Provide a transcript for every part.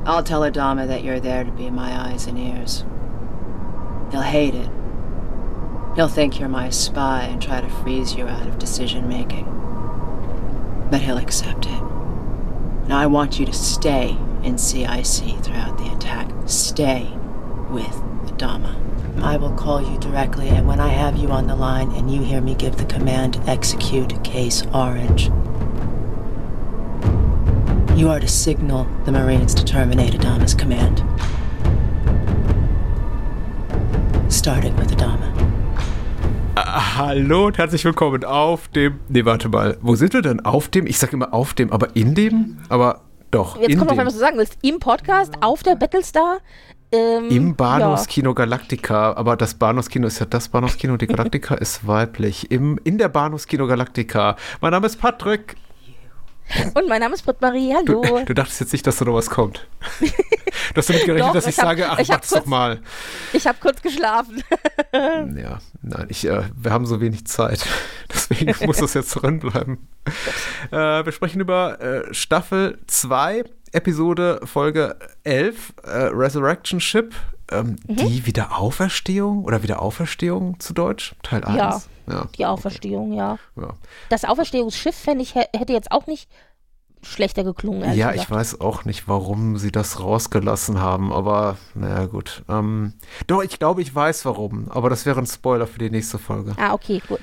I'll tell Adama that you're there to be my eyes and ears. He'll hate it. He'll think you're my spy and try to freeze you out of decision-making. But he'll accept it. Now I want you to stay in CIC throughout the attack. Stay with Adama. I will call you directly, and when I have you on the line and you hear me give the command, execute Case Orange, you are to signal the Marines to terminate Adama's command. Starting with Adama. Hallo und herzlich willkommen auf dem... Nee, warte mal. Wo sind wir denn? Auf dem? Ich sag immer auf dem, aber in dem? Aber doch, jetzt in kommt dem. noch was du sagen willst. Im Podcast, auf der Battlestar. Im Bahnhofskino Galactica. Aber das Bahnhofskino ist ja das Bahnhofskino. Die Galactica ist weiblich. In der Bahnhofskino Galactica. Mein Name ist Patrick. Und mein Name ist Britt-Marie, hallo. Du dachtest jetzt nicht, dass da noch was kommt. Du hast damit gerechnet, Doch, dass ich sage, ach, mach das doch mal. Ich habe kurz geschlafen. Ja, nein, wir haben so wenig Zeit. Deswegen muss das jetzt drin bleiben. Wir sprechen über Staffel 2, Episode Folge 11, Resurrection Ship. Die Wiederauferstehung oder Wiederauferstehung zu Deutsch, Teil 1. Ja, die Auferstehung, okay. ja. Das Auferstehungsschiff, fände ich, hätte jetzt auch nicht schlechter geklungen. Ja, gesagt. Ich weiß auch nicht, warum sie das rausgelassen haben, aber naja, gut. Doch, ich glaube, ich weiß warum, aber das wäre ein Spoiler für die nächste Folge. Ah, okay, gut.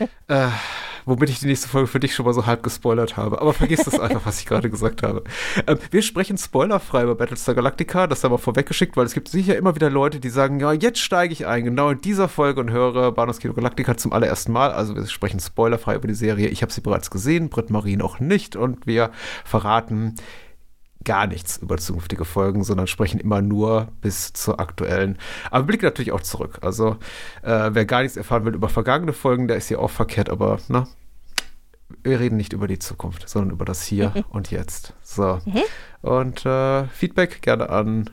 Womit ich die nächste Folge für dich schon mal so halb gespoilert habe. Aber vergiss das einfach, was ich gerade gesagt habe. Wir sprechen spoilerfrei über Battlestar Galactica, das haben wir vorweggeschickt, weil es gibt sicher immer wieder Leute, die sagen, ja, jetzt steige ich ein, genau in dieser Folge und höre Bahnhofskino Galactica zum allerersten Mal. Also wir sprechen spoilerfrei über die Serie. Ich habe sie bereits gesehen, Britt-Marie noch nicht und wir verraten gar nichts über zukünftige Folgen, sondern sprechen immer nur bis zur aktuellen. Aber wir blicken natürlich auch zurück. Also wer gar nichts erfahren will über vergangene Folgen, der ist hier auch verkehrt, aber wir reden nicht über die Zukunft, sondern über das Hier und Jetzt. So. Und Feedback gerne an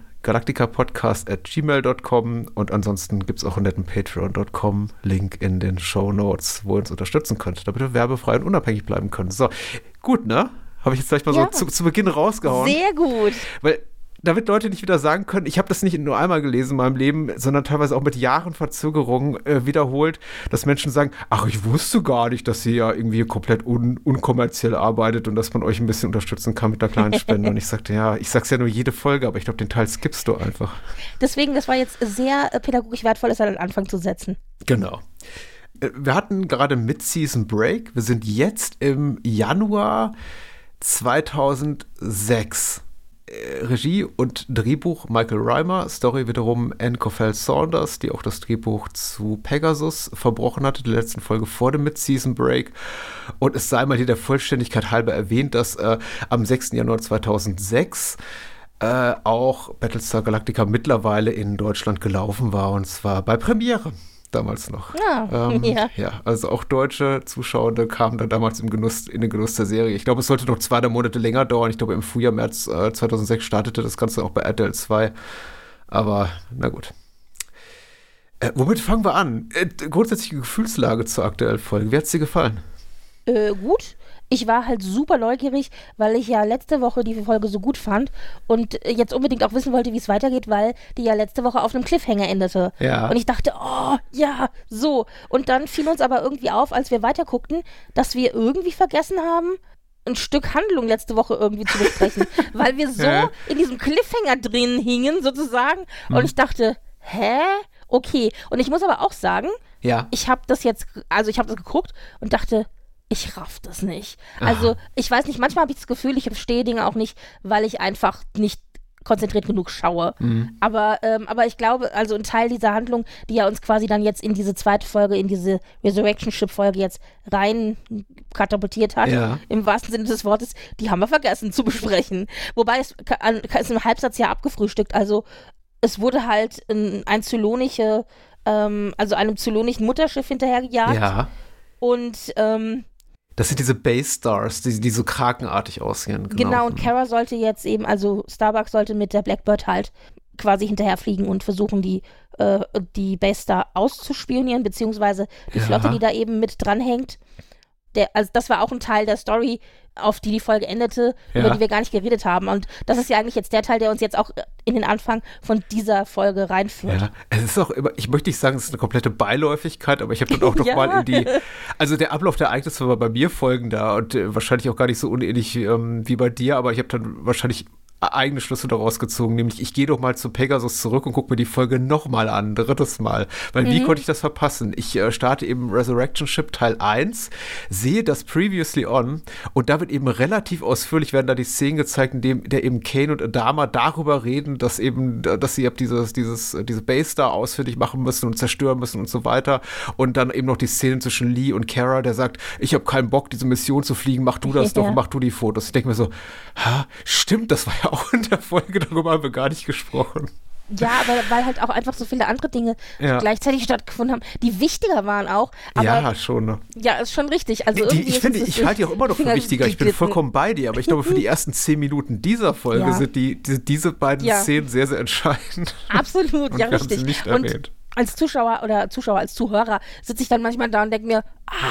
galacticapodcast@gmail.com und ansonsten gibt es auch einen netten patreon.com-Link in den Shownotes, wo ihr uns unterstützen könnt, damit wir werbefrei und unabhängig bleiben können. So, gut, ne? Habe ich jetzt gleich mal so zu Beginn rausgehauen. Sehr gut. Weil, damit Leute nicht wieder sagen können, ich habe das nicht nur einmal gelesen in meinem Leben, sondern teilweise auch mit Jahren Verzögerung wiederholt, dass Menschen sagen, ach, ich wusste gar nicht, dass sie ja irgendwie komplett unkommerziell arbeitet und dass man euch ein bisschen unterstützen kann mit einer kleinen Spende. Und ich sagte, ja, ich sag's ja nur jede Folge, aber ich glaube, den Teil skippst du einfach. Deswegen, das war jetzt sehr pädagogisch wertvoll, es an den Anfang zu setzen. Genau. Wir hatten gerade Mid-Season Break. Wir sind jetzt im Januar 2006. Regie und Drehbuch Michael Rymer, Story wiederum Anne Cofell Saunders, die auch das Drehbuch zu Pegasus verbrochen hatte, die letzten Folge vor dem Mid-Season Break. Und es sei mal hier der Vollständigkeit halber erwähnt, dass am 6. Januar 2006 auch Battlestar Galactica mittlerweile in Deutschland gelaufen war, und zwar bei Premiere. Damals noch. Ja, also auch deutsche Zuschauer kamen dann damals in den Genuss der Serie. Ich glaube, es sollte noch 2 Monate länger dauern. Ich glaube, im Frühjahr, März 2006 startete das Ganze auch bei RTL 2. Aber, na gut. Womit fangen wir an? Grundsätzliche Gefühlslage zur aktuellen Folge. Wie hat es dir gefallen? Gut. Ich war halt super neugierig, weil ich ja letzte Woche die Folge so gut fand und jetzt unbedingt auch wissen wollte, wie es weitergeht, weil die ja letzte Woche auf einem Cliffhanger endete. Ja. Und ich dachte, oh, ja, so. Und dann fiel uns aber irgendwie auf, als wir weiter guckten, dass wir irgendwie vergessen haben, ein Stück Handlung letzte Woche irgendwie zu besprechen, weil wir so in diesem Cliffhanger drin hingen, sozusagen. Und ich dachte, okay. Und ich muss aber auch sagen, ich habe das geguckt und dachte, ich raff das nicht. Also, ich weiß nicht, manchmal habe ich das Gefühl, ich verstehe Dinge auch nicht, weil ich einfach nicht konzentriert genug schaue. Aber ich glaube, also ein Teil dieser Handlung, die ja uns quasi dann jetzt in diese zweite Folge, in diese Resurrection Ship Folge jetzt rein katapultiert hat, im wahrsten Sinne des Wortes, die haben wir vergessen zu besprechen. Wobei es im Halbsatz ja abgefrühstückt. Also, es wurde halt ein Zylonische, also einem zylonischen Mutterschiff hinterhergejagt. Ja. Und das sind diese Base Stars, die so krakenartig aussehen. Genau, und Kara sollte jetzt eben, also Starbuck sollte mit der Blackbird halt quasi hinterherfliegen und versuchen, die Base Star auszuspionieren, beziehungsweise die Flotte, die da eben mit dranhängt. Also das war auch ein Teil der Story, auf die Folge endete, über die wir gar nicht geredet haben. Und das ist ja eigentlich jetzt der Teil, der uns jetzt auch in den Anfang von dieser Folge reinführt. Ja, es ist auch immer, ich möchte nicht sagen, es ist eine komplette Beiläufigkeit, aber ich habe dann auch noch mal in die, also der Ablauf der Ereignisse war bei mir folgender und wahrscheinlich auch gar nicht so unähnlich wie bei dir, aber ich habe dann wahrscheinlich eigene Schlüsse daraus gezogen, nämlich ich gehe doch mal zu Pegasus zurück und gucke mir die Folge nochmal an, drittes Mal, weil wie konnte ich das verpassen? Ich starte eben Resurrection Ship Teil 1, sehe das Previously On und da wird eben relativ ausführlich werden da die Szenen gezeigt, in dem der eben Kane und Adama darüber reden, dass sie ab diese Base da ausfindig machen müssen und zerstören müssen und so weiter und dann eben noch die Szenen zwischen Lee und Kara, der sagt, ich habe keinen Bock, diese Mission zu fliegen, mach du das doch, mach du die Fotos. Ich denke mir so, stimmt, das war ja auch in der Folge, darüber haben wir gar nicht gesprochen. Ja, aber weil halt auch einfach so viele andere Dinge gleichzeitig stattgefunden haben, die wichtiger waren auch. Aber ja, schon. Ne? Ja, ist schon richtig. Also ich halte die auch immer noch für wichtiger. Ich bin vollkommen bei dir, aber ich glaube, für die ersten 10 Minuten dieser Folge sind diese beiden Szenen sehr, sehr entscheidend. Absolut, ja, richtig. Sie nicht erwähnt. Als Zuschauer, als Zuhörer sitze ich dann manchmal da und denke mir,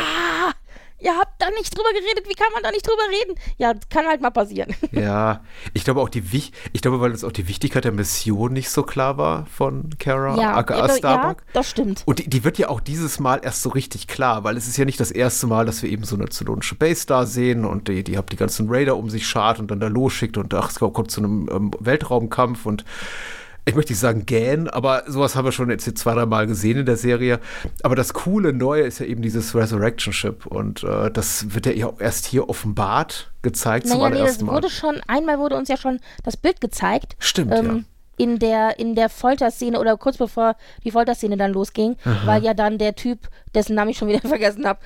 ihr habt da nicht drüber geredet, wie kann man da nicht drüber reden? Ja, kann halt mal passieren. Ja, ich glaube weil uns auch die Wichtigkeit der Mission nicht so klar war von Kara, aka Starbuck. Ja, das stimmt. Und die wird ja auch dieses Mal erst so richtig klar, weil es ist ja nicht das erste Mal, dass wir eben so eine zylonische Base da sehen und die hat die ganzen Raider um sich schart und dann da losschickt und es kommt zu einem Weltraumkampf und ich möchte nicht sagen gähn, aber sowas haben wir schon jetzt 2-3 Mal gesehen in der Serie. Aber das coole Neue ist ja eben dieses Resurrection Ship und das wird ja auch erst hier offenbart gezeigt zum allerersten Mal. Einmal wurde uns ja schon das Bild gezeigt. Stimmt, ja. In der Folterszene oder kurz bevor die Folterszene dann losging, weil ja dann der Typ, dessen Namen ich schon wieder vergessen habe,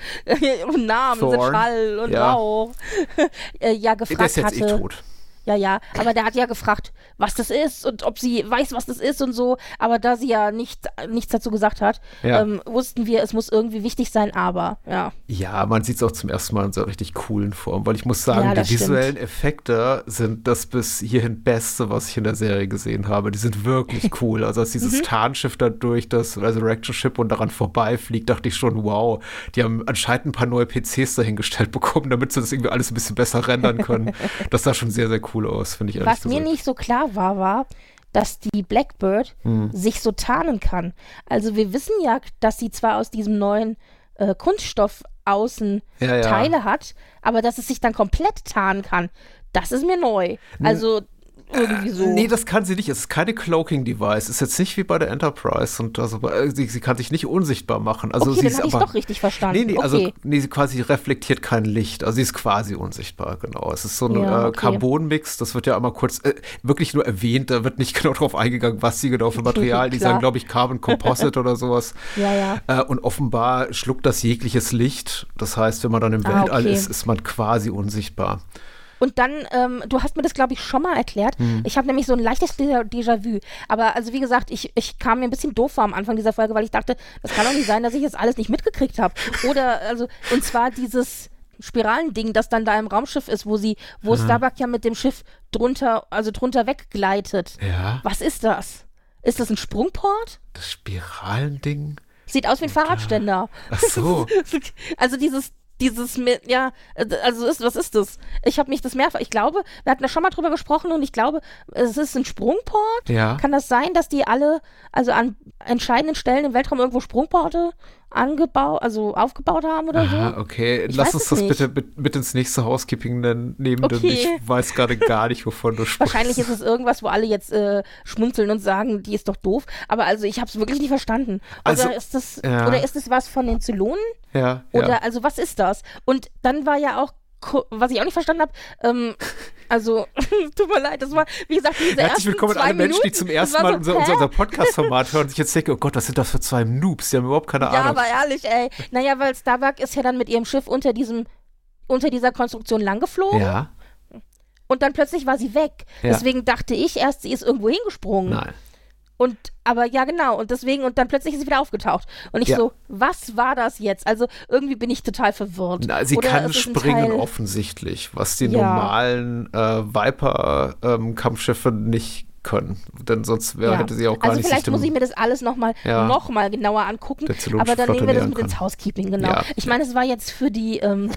Namen sind Schall und Rauch, gefragt hatte. Der ist jetzt tot. Ja, aber der hat ja gefragt, was das ist und ob sie weiß, was das ist und so. Aber da sie ja nichts dazu gesagt hat, wussten wir, es muss irgendwie wichtig sein, aber ja. Ja, man sieht es auch zum ersten Mal in so einer richtig coolen Form, weil ich muss sagen, die visuellen Effekte sind das bis hierhin Beste, was ich in der Serie gesehen habe. Die sind wirklich cool. Also als dieses Tarnschiff da durch das Resurrection Ship und daran vorbeifliegt, dachte ich schon, wow, die haben anscheinend ein paar neue PCs dahingestellt bekommen, damit sie das irgendwie alles ein bisschen besser rendern können. Das sah schon sehr, sehr cool aus, finde ich ehrlich gesagt. Was mir nicht so klar war, dass die Blackbird sich so tarnen kann. Also wir wissen ja, dass sie zwar aus diesem neuen Kunststoff außen Teile hat, aber dass es sich dann komplett tarnen kann, das ist mir neu. Also irgendwie so. Nee, das kann sie nicht. Es ist keine Cloaking-Device. Es ist jetzt nicht wie bei der Enterprise. Und also, sie kann sich nicht unsichtbar machen. Also, okay, dann habe ich es doch richtig verstanden. Sie quasi reflektiert kein Licht. Also sie ist quasi unsichtbar, genau. Es ist so ein Carbon-Mix. Das wird ja einmal kurz wirklich nur erwähnt. Da wird nicht genau drauf eingegangen, was sie genau für Material. Die sagen, glaube ich, Carbon Composite oder sowas. Und offenbar schluckt das jegliches Licht. Das heißt, wenn man dann im Weltall ist man quasi unsichtbar. Und dann, du hast mir das, glaube ich, schon mal erklärt. Ich habe nämlich so ein leichtes Déjà-vu. Aber also wie gesagt, ich kam mir ein bisschen doof vor am Anfang dieser Folge, weil ich dachte, das kann doch nicht sein, dass ich jetzt alles nicht mitgekriegt habe. Oder, und zwar dieses Spiralending, das dann da im Raumschiff ist, wo Starbuck ja mit dem Schiff drunter weggleitet. Ja. Was ist das? Ist das ein Sprungport? Das Spiralending? Sieht aus wie ein Fahrradständer. Ach so. Also was ist das? Ich habe mich das mehrfach, ich glaube, wir hatten da schon mal drüber gesprochen und ich glaube, es ist ein Sprungport. Ja. Kann das sein, dass die alle, also an entscheidenden Stellen im Weltraum irgendwo Sprungporte aufgebaut haben oder so? Okay. Lass uns das bitte mit ins nächste Housekeeping nehmen, denn ich weiß gerade gar nicht, wovon du sprichst. Wahrscheinlich ist es irgendwas, wo alle jetzt schmunzeln und sagen, die ist doch doof. Aber also ich habe es wirklich nicht verstanden. Oder ist das was von den Zylonen? Ja. Oder also was ist das? Und dann war ja auch, was ich auch nicht verstanden habe, tut mir leid, das war, wie gesagt, diese Herzlich willkommen an alle Menschen, die zum ersten Mal unser Podcast-Format hören und sich jetzt denken, oh Gott, was sind das für zwei Noobs? Die haben überhaupt keine Ahnung. Ja, aber ehrlich, ey. Naja, weil Starbuck ist ja dann mit ihrem Schiff unter dieser Konstruktion langgeflogen. Ja. Und dann plötzlich war sie weg. Ja. Deswegen dachte ich erst, sie ist irgendwo hingesprungen. Nein. Aber ja, genau. Und dann plötzlich ist sie wieder aufgetaucht. Und ich so, was war das jetzt? Also irgendwie bin ich total verwirrt. Sie kann springen offensichtlich, was die normalen Viper-Kampfschiffe nicht können. Denn sonst hätte sie auch gar nicht. Also vielleicht muss ich mir das alles noch mal genauer angucken. Aber dann nehmen wir das mit ins Housekeeping, genau. Ja. Ich meine, es war jetzt für die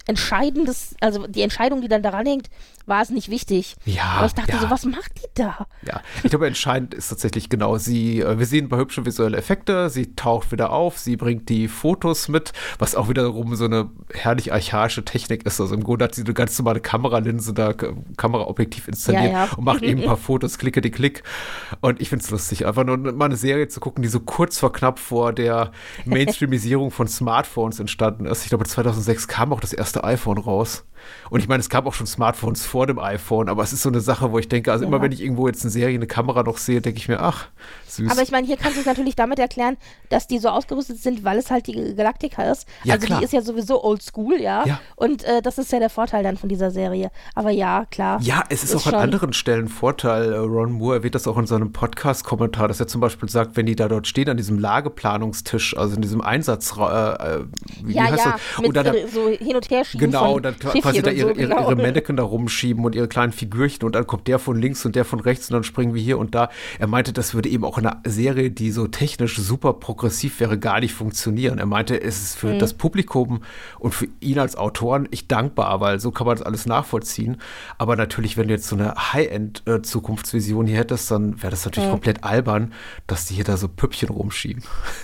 entscheidendes, also die Entscheidung, die dann daran hängt, war es nicht wichtig. Ja, aber ich dachte ja. so, was macht die da? Ja, ich glaube, entscheidend ist tatsächlich genau, wir sehen ein paar hübsche visuelle Effekte, sie taucht wieder auf, sie bringt die Fotos mit, was auch wiederum so eine herrlich archaische Technik ist. Also im Grunde hat sie eine ganz normale Kameralinse da, Kameraobjektiv installiert und macht eben ein paar Fotos, Klick. Und ich finde es lustig, einfach nur mal eine Serie zu gucken, die so kurz vor der Mainstreamisierung von Smartphones entstanden ist. Ich glaube, 2006 kam auch das erste iPhone raus. Und ich meine, es gab auch schon Smartphones vor dem iPhone, aber es ist so eine Sache, wo ich denke, also immer wenn ich irgendwo jetzt eine Serie, eine Kamera noch sehe, denke ich mir, ach, süß. Aber ich meine, hier kannst du es natürlich damit erklären, dass die so ausgerüstet sind, weil es halt die Galactica ist. Ja, also klar. Die ist ja sowieso oldschool, ja. Und das ist ja der Vorteil dann von dieser Serie. Aber ja, klar. Ja, es ist auch an anderen Stellen ein Vorteil. Ron Moore erwähnt das auch in seinem Podcast-Kommentar, dass er zum Beispiel sagt, wenn die da dort stehen an diesem Lageplanungstisch, also in diesem Einsatzraum, mit und dann so hin und her schieben. Genau, von dann quasi da ihre Mannequin da rumschieben und ihre kleinen Figürchen und dann kommt der von links und der von rechts und dann springen wir hier und da. Er meinte, das würde eben auch in einer Serie, die so technisch super progressiv wäre, gar nicht funktionieren. Er meinte, es ist für das Publikum und für ihn als Autoren echt dankbar, weil so kann man das alles nachvollziehen. Aber natürlich, wenn du jetzt so eine High-End-Zukunftsvision hier hättest, dann wäre das natürlich komplett albern, dass die hier da so Püppchen rumschieben.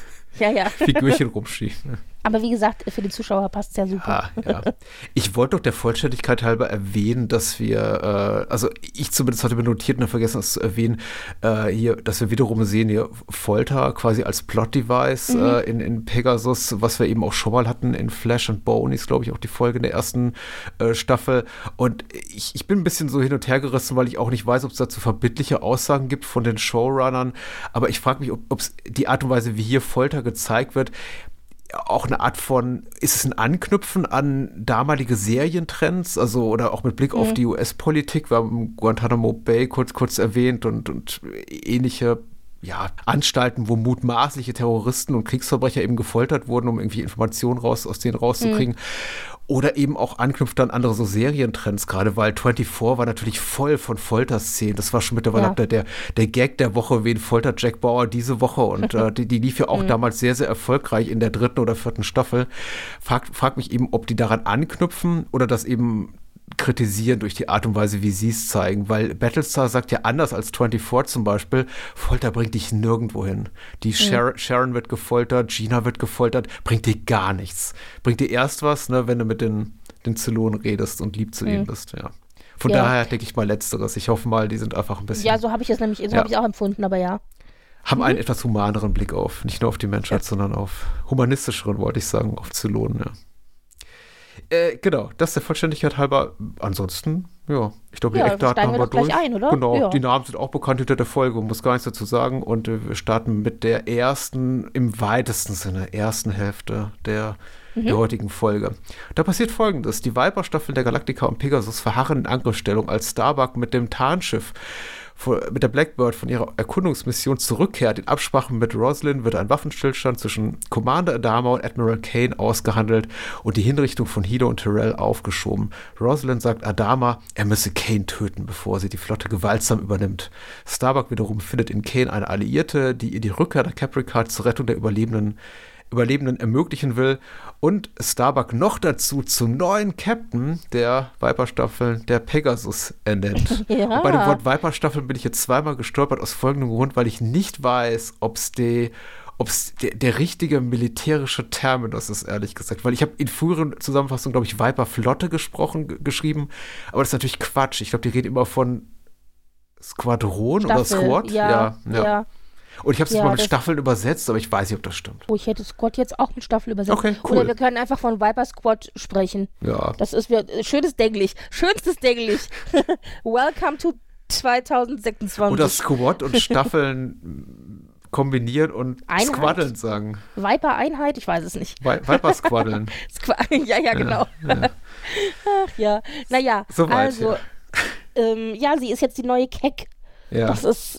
Ja. Figürchen rumschieben. Aber wie gesagt, für die Zuschauer passt es ja super. Ja. Ich wollte doch der Vollständigkeit halber erwähnen, dass wir, also ich zumindest hatte mir notiert und vergessen, es zu erwähnen, hier, dass wir wiederum sehen, hier Folter quasi als Plot-Device in Pegasus, was wir eben auch schon mal hatten in Flesh and Bone, ist glaube ich auch die Folge in der ersten Staffel. Und ich bin ein bisschen so hin und her gerissen, weil ich auch nicht weiß, ob es dazu verbindliche Aussagen gibt von den Showrunnern. Aber ich frage mich, ob es die Art und Weise, wie hier Folter gezeigt wird, auch eine Art von, ist es ein Anknüpfen an damalige Serientrends, also oder auch mit Blick auf die US-Politik, wir haben Guantanamo Bay kurz erwähnt und ähnliche Anstalten, wo mutmaßliche Terroristen und Kriegsverbrecher eben gefoltert wurden, um irgendwie Informationen aus denen rauszukriegen. Oder eben auch anknüpft an andere so Serientrends, gerade weil 24 war natürlich voll von Folterszenen. Das war schon mittlerweile der Gag der Woche, wen foltert Jack Bauer diese Woche. Und die lief ja auch damals sehr, sehr erfolgreich in der 3. oder 4. Staffel. Frag mich eben, ob die daran anknüpfen oder das eben kritisieren durch die Art und Weise, wie sie es zeigen, weil Battlestar sagt ja anders als 24 zum Beispiel, Folter bringt dich nirgendwo hin. Die Sharon wird gefoltert, Gina wird gefoltert, bringt dir gar nichts. Bringt dir erst was, ne, wenn du mit den Zylonen redest und lieb zu ihnen bist, ja. Von daher denke ich mal Letzteres. Ich hoffe mal, die sind einfach ein bisschen... Ja, so habe ich es nämlich, habe ich auch empfunden, aber ja. Haben einen etwas humaneren Blick auf, nicht nur auf die Menschheit, sondern auf humanistischeren, wollte ich sagen, auf Zylonen, ja. Genau, das der Vollständigkeit halber. Ansonsten, ich glaube, die Eckdaten haben wir durch. Ein, oder? Genau, ja. Die Namen sind auch bekannt hinter der Folge, man muss gar nichts dazu sagen. Und wir starten mit der ersten, im weitesten Sinne, ersten Hälfte der heutigen Folge. Da passiert Folgendes: Die Viper-Staffeln der Galactica und Pegasus verharren in Angriffsstellung, als Starbuck mit dem Tarnschiff mit der Blackbird von ihrer Erkundungsmission zurückkehrt. In Absprache mit Roslin wird ein Waffenstillstand zwischen Commander Adama und Admiral Kane ausgehandelt und die Hinrichtung von Hilo und Tyrell aufgeschoben. Roslin sagt Adama, er müsse Kane töten, bevor sie die Flotte gewaltsam übernimmt. Starbuck wiederum findet in Kane eine Alliierte, die ihr die Rückkehr der Caprica zur Rettung der Überlebenden ermöglichen will und Starbuck noch dazu zum neuen Captain der Viper-Staffeln, der Pegasus, ernennt. Ja. Und bei dem Wort Viper-Staffeln bin ich jetzt zweimal gestolpert aus folgendem Grund, weil ich nicht weiß, ob es der richtige militärische Terminus ist, ehrlich gesagt. Weil ich habe in früheren Zusammenfassungen, glaube ich, Viper-Flotte geschrieben, aber das ist natürlich Quatsch. Ich glaube, die reden immer von Squadron Staffel, oder Squad. Ja. Und ich habe es mal mit Staffeln übersetzt, aber ich weiß nicht, ob das stimmt. Oh, ich hätte Squad jetzt auch mit Staffel übersetzt. Okay, cool. Oder wir können einfach von Viper Squad sprechen. Ja. Das ist schönes Denglisch. Schönstes Denglisch. Welcome to 2026. Oder Squad und Staffeln kombinieren und Einheit? Squaddeln sagen. Viper-Einheit? Ich weiß es nicht. Viper Squaddeln. Ja, genau. Ja. Ach ja. Naja, Soweit, also, sie ist jetzt die neue Keck. Ja. Das ist,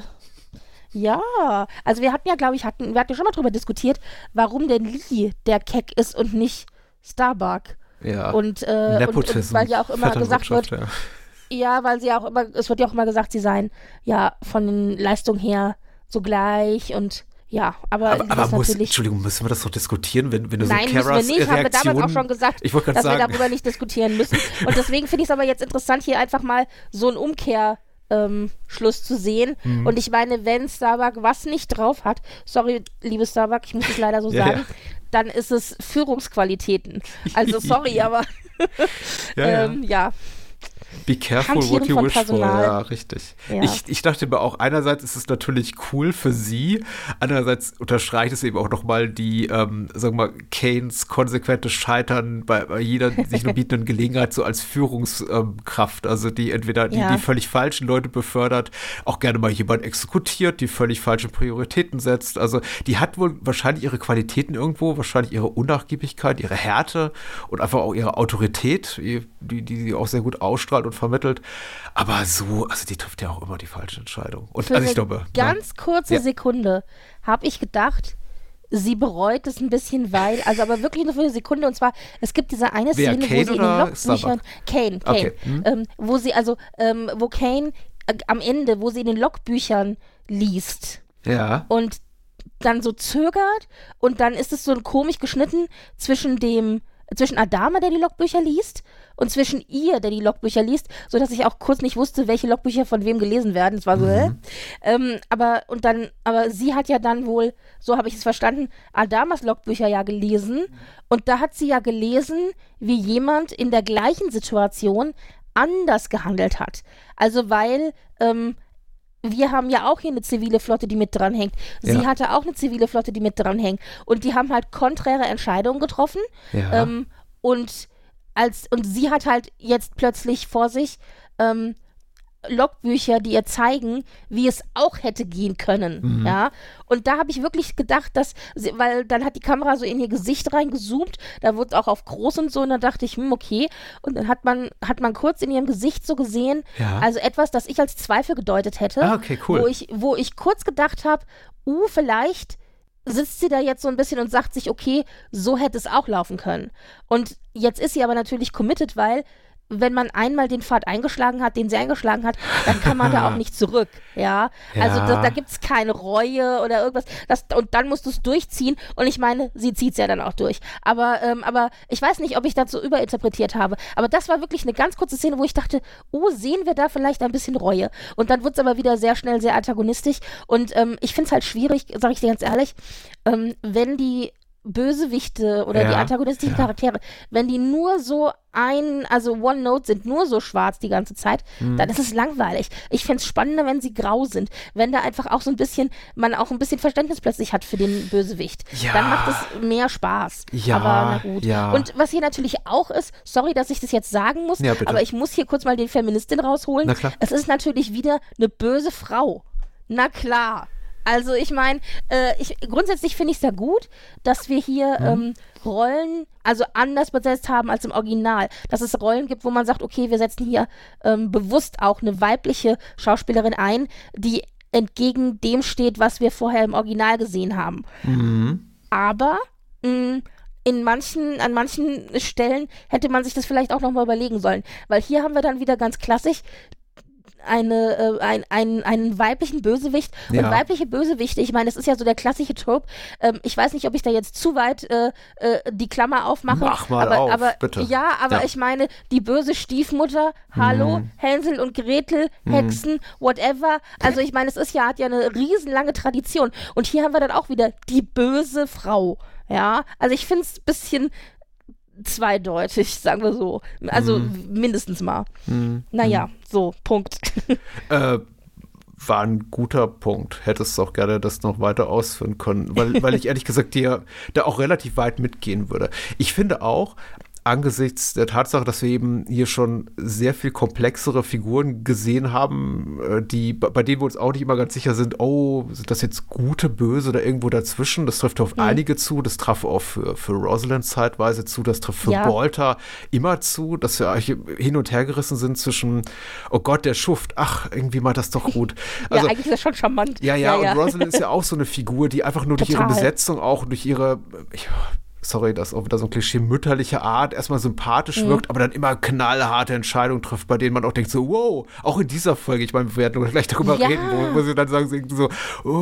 also wir hatten ja, glaube ich, wir hatten ja schon mal drüber diskutiert, warum denn Lee der Keck ist und nicht Starbuck. Ja. Und Nepotism. weil ja auch immer gesagt wird, ja. weil sie ja auch immer, es wird ja auch immer gesagt, sie seien ja von den Leistungen her so gleich und Ja, aber Entschuldigung, müssen wir das doch diskutieren, wenn du Nein, so Caras müssen wir nicht, haben wir damals auch schon gesagt, ich wollte dass gerade sagen, wir darüber nicht diskutieren müssen. Und deswegen finde ich es aber jetzt interessant, hier einfach mal so einen Umkehrschluss zu sehen. Und ich meine, wenn Starbuck was nicht drauf hat, sorry, liebe Starbuck, ich muss es leider so sagen, dann ist es Führungsqualitäten. Also sorry, aber ja. Be careful what you wish for. Ja, richtig. Ja. Ich dachte mir auch, einerseits ist es natürlich cool für sie, andererseits unterstreicht es eben auch nochmal die, sagen wir mal, Kanes konsequente Scheitern bei jeder sich nur bietenden Gelegenheit so als Führungskraft, also die entweder die völlig falschen Leute befördert, auch gerne mal jemand exekutiert, die völlig falsche Prioritäten setzt. Also die hat wohl wahrscheinlich ihre Qualitäten irgendwo, wahrscheinlich ihre Unnachgiebigkeit, ihre Härte und einfach auch ihre Autorität, die sie auch sehr gut ausstrahlt und vermittelt, aber so, also die trifft ja auch immer die falsche Entscheidung. Und für also ich glaube, ganz kurze Sekunde habe ich gedacht, sie bereut es ein bisschen, weil, also aber wirklich nur für eine Sekunde, und zwar, es gibt diese eine Szene, wo sie in den Logbüchern, Kane, okay. Wo sie, also, wo Kane am Ende, wo sie in den Logbüchern liest und dann so zögert und dann ist es so komisch geschnitten zwischen Adama, der die Logbücher liest, und zwischen ihr, der die Logbücher liest, sodass ich auch kurz nicht wusste, welche Logbücher von wem gelesen werden. Es war so, aber sie hat ja dann wohl, so habe ich es verstanden, Adamas Logbücher ja gelesen, und da hat sie ja gelesen, wie jemand in der gleichen Situation anders gehandelt hat. Also weil, wir haben ja auch hier eine zivile Flotte, die mit dranhängt. Sie hatte auch eine zivile Flotte, die mit dranhängt. Und die haben halt konträre Entscheidungen getroffen. Ja. Und sie hat halt jetzt plötzlich vor sich Logbücher, die ihr zeigen, wie es auch hätte gehen können. Ja? Und da habe ich wirklich gedacht, weil dann hat die Kamera so in ihr Gesicht reingezoomt, da wurde auch auf groß und so, und dann dachte ich, okay. Und dann hat man kurz in ihrem Gesicht so gesehen, also etwas, das ich als Zweifel gedeutet hätte. Ah, okay, cool. Wo ich kurz gedacht habe, vielleicht sitzt sie da jetzt so ein bisschen und sagt sich, okay, so hätte es auch laufen können. Und jetzt ist sie aber natürlich committed, weil wenn man einmal den Pfad eingeschlagen hat, den sie eingeschlagen hat, dann kann man da auch nicht zurück, ja. Also da gibt es keine Reue oder irgendwas. Und dann musst du es durchziehen. Und ich meine, sie zieht es ja dann auch durch. Aber ich weiß nicht, ob ich das so überinterpretiert habe. Aber das war wirklich eine ganz kurze Szene, wo ich dachte, sehen wir da vielleicht ein bisschen Reue? Und dann wird es aber wieder sehr schnell sehr antagonistisch. Und ich finde es halt schwierig, sage ich dir ganz ehrlich, wenn die Bösewichte oder die antagonistischen Charaktere, wenn die nur so One Note sind, nur so schwarz die ganze Zeit, dann ist es langweilig. Ich fände es spannender, wenn sie grau sind, wenn da einfach auch so ein bisschen, man auch ein bisschen Verständnis plötzlich hat für den Bösewicht. Ja. Dann macht es mehr Spaß. Ja, aber na gut. Ja. Und was hier natürlich auch ist, sorry, dass ich das jetzt sagen muss, aber ich muss hier kurz mal den Feministin rausholen. Na klar. Es ist natürlich wieder eine böse Frau. Na klar. Also ich meine, grundsätzlich finde ich es ja gut, dass wir hier Rollen also anders besetzt haben als im Original. Dass es Rollen gibt, wo man sagt, okay, wir setzen hier bewusst auch eine weibliche Schauspielerin ein, die entgegen dem steht, was wir vorher im Original gesehen haben. Aber an manchen Stellen hätte man sich das vielleicht auch nochmal überlegen sollen. Weil hier haben wir dann wieder ganz klassisch einen weiblichen Bösewicht. Und weibliche Bösewichte, ich meine, das ist ja so der klassische Trope. Ich weiß nicht, ob ich da jetzt zu weit die Klammer aufmache. Mach mal auf, bitte. Ja, aber ich meine, die böse Stiefmutter, hallo, Hänsel und Gretel, Hexen, whatever. Also ich meine, hat ja eine riesenlange Tradition. Und hier haben wir dann auch wieder die böse Frau. Ja, also ich finde es ein bisschen zweideutig, sagen wir so. Also mindestens mal. Naja, so, Punkt. War ein guter Punkt. Hättest du auch gerne das noch weiter ausführen können, weil ich ehrlich gesagt dir da auch relativ weit mitgehen würde. Ich finde auch, angesichts der Tatsache, dass wir eben hier schon sehr viel komplexere Figuren gesehen haben, bei denen wir uns auch nicht immer ganz sicher sind, sind das jetzt gute, böse oder irgendwo dazwischen? Das trifft auf einige zu, das traf auch für Rosalind zeitweise zu, das trifft für Baltar immer zu, dass wir hin und her gerissen sind zwischen, oh Gott, der Schuft, ach, irgendwie meint das doch gut. Also, eigentlich ist das schon charmant. Ja, und Rosalind ist ja auch so eine Figur, die einfach nur durch ihre Besetzung, auch durch ihre, sorry, das ist auch wieder so ein Klischee, mütterliche Art, erstmal sympathisch wirkt, aber dann immer knallharte Entscheidungen trifft, bei denen man auch denkt so, wow, auch in dieser Folge, ich meine, wir werden gleich darüber reden, wo sie dann sagen, so,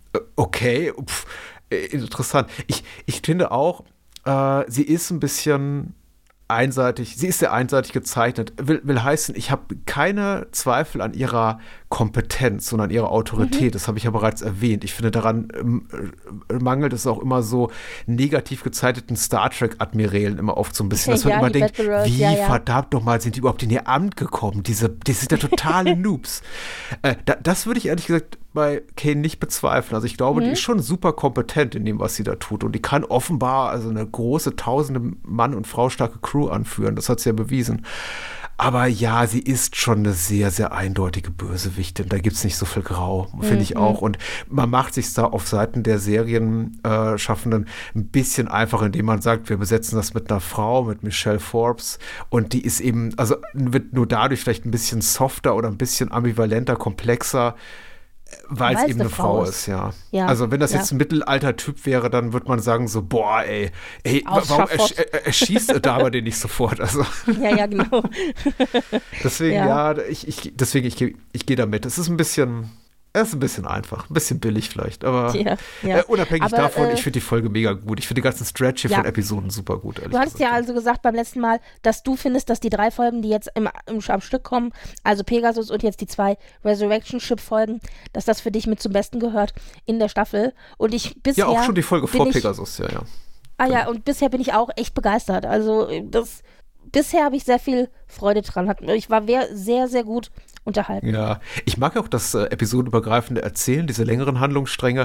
Okay, interessant. Ich finde auch, sie ist ein bisschen einseitig, sie ist sehr einseitig gezeichnet. Will heißen, ich habe keine Zweifel an ihrer Kompetenz und an ihrer Autorität. Das habe ich ja bereits erwähnt. Ich finde, daran mangelt es auch immer so negativ gezeichneten Star Trek-Admirälen immer oft so ein bisschen, dass man immer denkt, wie verdammt nochmal sind die überhaupt in ihr Amt gekommen? Die sind ja totale Noobs. Das würde ich ehrlich gesagt bei Kane nicht bezweifeln. Also ich glaube, die ist schon super kompetent in dem, was sie da tut. Und die kann offenbar also eine große, tausende Mann- und Frau starke Crew anführen. Das hat sie ja bewiesen. Aber ja, sie ist schon eine sehr, sehr eindeutige Bösewichtin. Da gibt es nicht so viel Grau, finde ich auch. Und man macht sich da auf Seiten der Serienschaffenden ein bisschen einfach, indem man sagt, wir besetzen das mit einer Frau, mit Michelle Forbes. Und die ist eben, also wird nur dadurch vielleicht ein bisschen softer oder ein bisschen ambivalenter, komplexer, weil es eben eine Frau ist, ja. Also wenn das jetzt ein Mittelalter-Typ wäre, dann würde man sagen so, boah, ey warum erschießt er da den nicht sofort? Also. Ja, genau. Deswegen, ich gehe damit. Es ist ein bisschen einfach, ein bisschen billig vielleicht, aber unabhängig davon, ich finde die Folge mega gut. Ich finde die ganzen Stretch hier von Episoden super gut. Du hattest ja also gesagt beim letzten Mal, dass du findest, dass die 3 Folgen, die jetzt am Stück kommen, also Pegasus und jetzt die 2 Resurrection Ship Folgen, dass das für dich mit zum Besten gehört in der Staffel. Und ich bisher... Ja, auch schon die Folge vor Pegasus, ja. Ja, und bisher bin ich auch echt begeistert. Also bisher habe ich sehr viel Freude dran. Ich war sehr, sehr gut unterhalten. Ja, ich mag auch das episodenübergreifende Erzählen, diese längeren Handlungsstränge.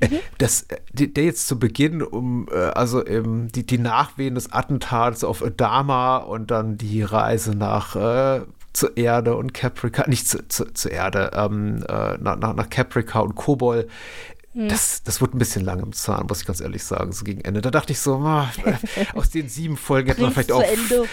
Der jetzt zu Beginn, die Nachwehen des Attentats auf Adama und dann die Reise zur Erde und Caprica, nicht zur Erde, nach Caprica und Kobol. Das wurde ein bisschen lang im Zahn, muss ich ganz ehrlich sagen, so gegen Ende. Da dachte ich so, aus den 7 Folgen hätte man vielleicht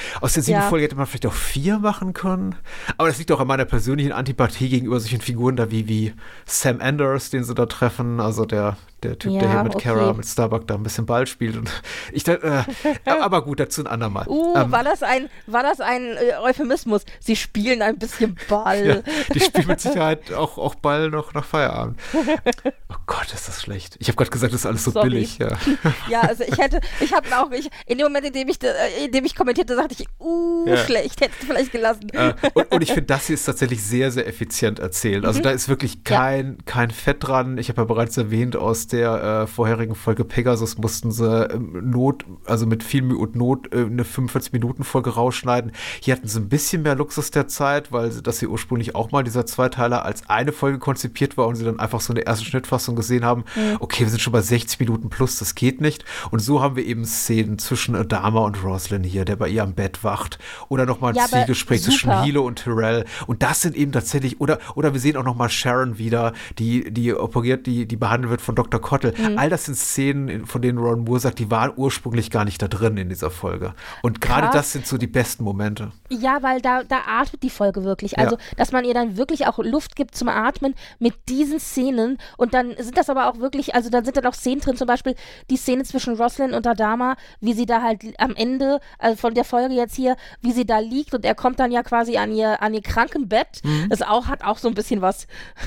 auch 4 machen können. Aber das liegt auch an meiner persönlichen Antipathie gegenüber solchen Figuren da wie Sam Anders, den sie da treffen, also der Typ, der hier mit Kara, mit Starbuck da ein bisschen Ball spielt. Und ich dachte, aber gut, dazu ein andermal. War das ein Euphemismus? Sie spielen ein bisschen Ball. Ja, die spielen mit Sicherheit auch Ball noch nach Feierabend. Oh Gott, ist das schlecht. Ich habe gerade gesagt, das ist alles so billig. Ja, ja, also in dem Moment, in dem ich kommentierte, sagte ich, schlecht, hättest du vielleicht gelassen. Und ich finde, das hier ist tatsächlich sehr, sehr effizient erzählt. Also da ist wirklich kein Fett dran. Ich habe ja bereits erwähnt, aus der vorherigen Folge Pegasus mussten sie mit viel Mühe und Not eine 45-Minuten-Folge rausschneiden. Hier hatten sie ein bisschen mehr Luxus der Zeit, weil das hier ursprünglich auch mal dieser Zweiteiler als eine Folge konzipiert war und sie dann einfach so eine erste Schnittfassung gesehen haben, okay, wir sind schon bei 60 Minuten plus, das geht nicht. Und so haben wir eben Szenen zwischen Adama und Roslyn hier, der bei ihr am Bett wacht. Oder nochmal ein Zwiegespräch zwischen Hilo und Tyrell. Und das sind eben tatsächlich, oder wir sehen auch nochmal Sharon wieder, die operiert, die behandelt wird von Dr. Kottel. All das sind Szenen, von denen Ron Moore sagt, die waren ursprünglich gar nicht da drin in dieser Folge. Und gerade das sind so die besten Momente. Ja, weil da atmet die Folge wirklich. Also, dass man ihr dann wirklich auch Luft gibt zum Atmen mit diesen Szenen. Und dann sind das aber auch wirklich, also dann sind dann auch Szenen drin, zum Beispiel die Szene zwischen Roslyn und Adama, wie sie da halt am Ende, also von der Folge jetzt hier, wie sie da liegt und er kommt dann ja quasi an ihr Krankenbett. Das hat auch so ein bisschen was.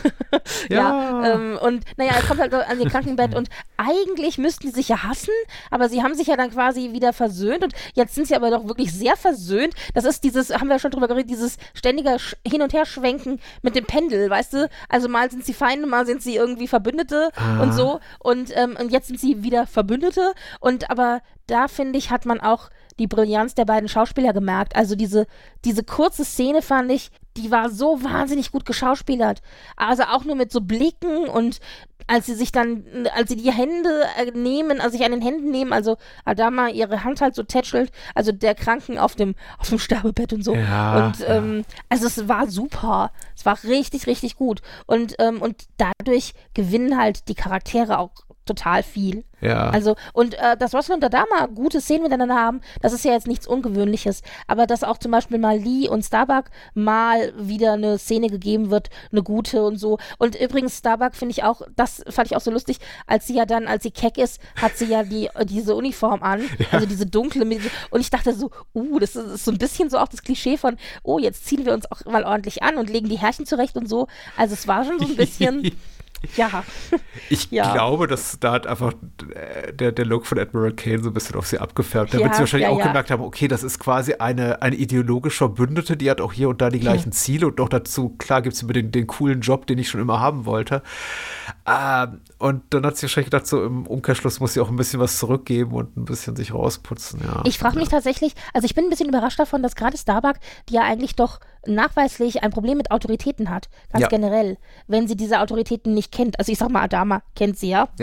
Und naja, er kommt halt an ihr Krankenbett und eigentlich müssten die sich ja hassen, aber sie haben sich ja dann quasi wieder versöhnt und jetzt sind sie aber doch wirklich sehr versöhnt. Das ist dieses, haben wir schon drüber geredet, dieses ständige Hin- und Herschwenken mit dem Pendel, weißt du? Also mal sind sie Feinde, mal sind sie irgendwie Verbündete und so und jetzt sind sie wieder Verbündete aber da, finde ich, hat man auch die Brillanz der beiden Schauspieler gemerkt. Also diese kurze Szene fand ich, die war so wahnsinnig gut geschauspielert. Also auch nur mit so Blicken und als sie die Hände nehmen, also sich an den Händen nehmen, also Adama ihre Hand halt so tätschelt, also der Kranken auf dem Sterbebett und so. Also es war super. Es war richtig, richtig gut. Und dadurch gewinnen halt die Charaktere auch total viel. Ja. Also, und dass Roslyn und Adama gute Szenen miteinander haben, das ist ja jetzt nichts Ungewöhnliches. Aber dass auch zum Beispiel mal Lee und Starbuck mal wieder eine Szene gegeben wird, eine gute und so. Und übrigens, Starbuck finde ich auch, das fand ich auch so lustig, als sie keck ist, hat sie ja diese Uniform an, also diese dunkle, und ich dachte so, das ist so ein bisschen so auch das Klischee von, jetzt ziehen wir uns auch mal ordentlich an und legen die Härchen zurecht und so. Also es war schon so ein bisschen Ja. Ich glaube, dass da hat einfach der Look von Admiral Kane so ein bisschen auf sie abgefärbt, damit sie wahrscheinlich auch gemerkt haben, okay, das ist quasi eine ideologisch Verbündete, die hat auch hier und da die gleichen Ziele und noch dazu, klar gibt es über den coolen Job, den ich schon immer haben wollte. Und dann hat sie wahrscheinlich gedacht, so im Umkehrschluss muss sie auch ein bisschen was zurückgeben und ein bisschen sich rausputzen. Ja. Ich frage mich tatsächlich, also ich bin ein bisschen überrascht davon, dass gerade Starbuck, die ja eigentlich doch nachweislich ein Problem mit Autoritäten hat, ganz generell, wenn sie diese Autoritäten nicht kennt. Also ich sag mal, Adama kennt sie ja.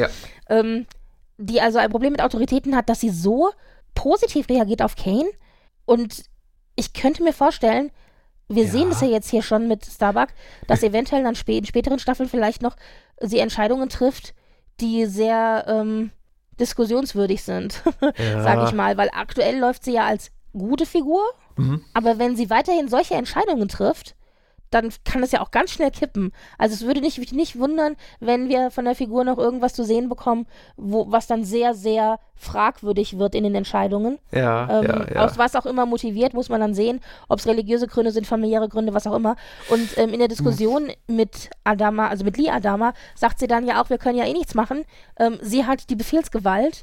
Die also ein Problem mit Autoritäten hat, dass sie so positiv reagiert auf Kane. Und ich könnte mir vorstellen, wir sehen das ja jetzt hier schon mit Starbuck, dass eventuell dann in späteren Staffeln vielleicht noch sie Entscheidungen trifft, die sehr diskussionswürdig sind, sage ich mal. Weil aktuell läuft sie ja als gute Figur, aber wenn sie weiterhin solche Entscheidungen trifft, dann kann es ja auch ganz schnell kippen. Also es würde mich nicht wundern, wenn wir von der Figur noch irgendwas zu sehen bekommen, was dann sehr, sehr fragwürdig wird in den Entscheidungen. Aus was auch immer motiviert, muss man dann sehen, ob es religiöse Gründe sind, familiäre Gründe, was auch immer. Und in der Diskussion mit Adama, also mit Lee Adama, sagt sie dann ja auch, wir können ja eh nichts machen. Sie hat die Befehlsgewalt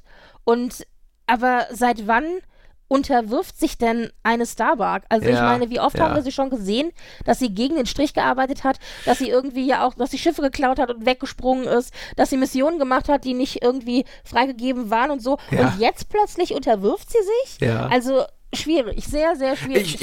aber seit wann unterwirft sich denn eine Starbuck? Also ich meine, wie oft haben wir sie schon gesehen, dass sie gegen den Strich gearbeitet hat, dass sie irgendwie ja auch, dass sie Schiffe geklaut hat und weggesprungen ist, dass sie Missionen gemacht hat, die nicht irgendwie freigegeben waren und so. Und jetzt plötzlich unterwirft sie sich? Also schwierig, sehr, sehr schwierig.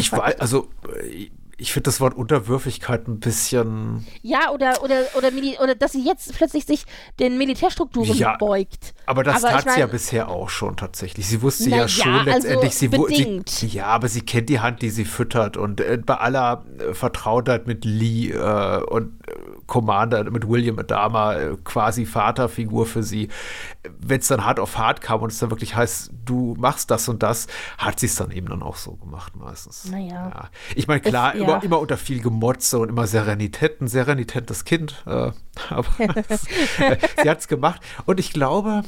Ich finde das Wort Unterwürfigkeit ein bisschen... Ja, oder dass sie jetzt plötzlich sich den Militärstrukturen beugt. Aber das tat sie ja bisher auch schon tatsächlich. Sie wusste ja schon letztendlich... bedingt. Aber sie kennt die Hand, die sie füttert. Und bei aller Vertrautheit mit Lee und Commander, mit William Adama, quasi Vaterfigur für sie, wenn es dann hart auf hart kam und es dann wirklich heißt, du machst das und das, hat sie es dann eben dann auch so gemacht meistens. Naja. Ich meine, klar, immer unter viel Gemotze und immer Serenität, ein serenitentes Kind, aber sie hat es gemacht. Und ich glaube,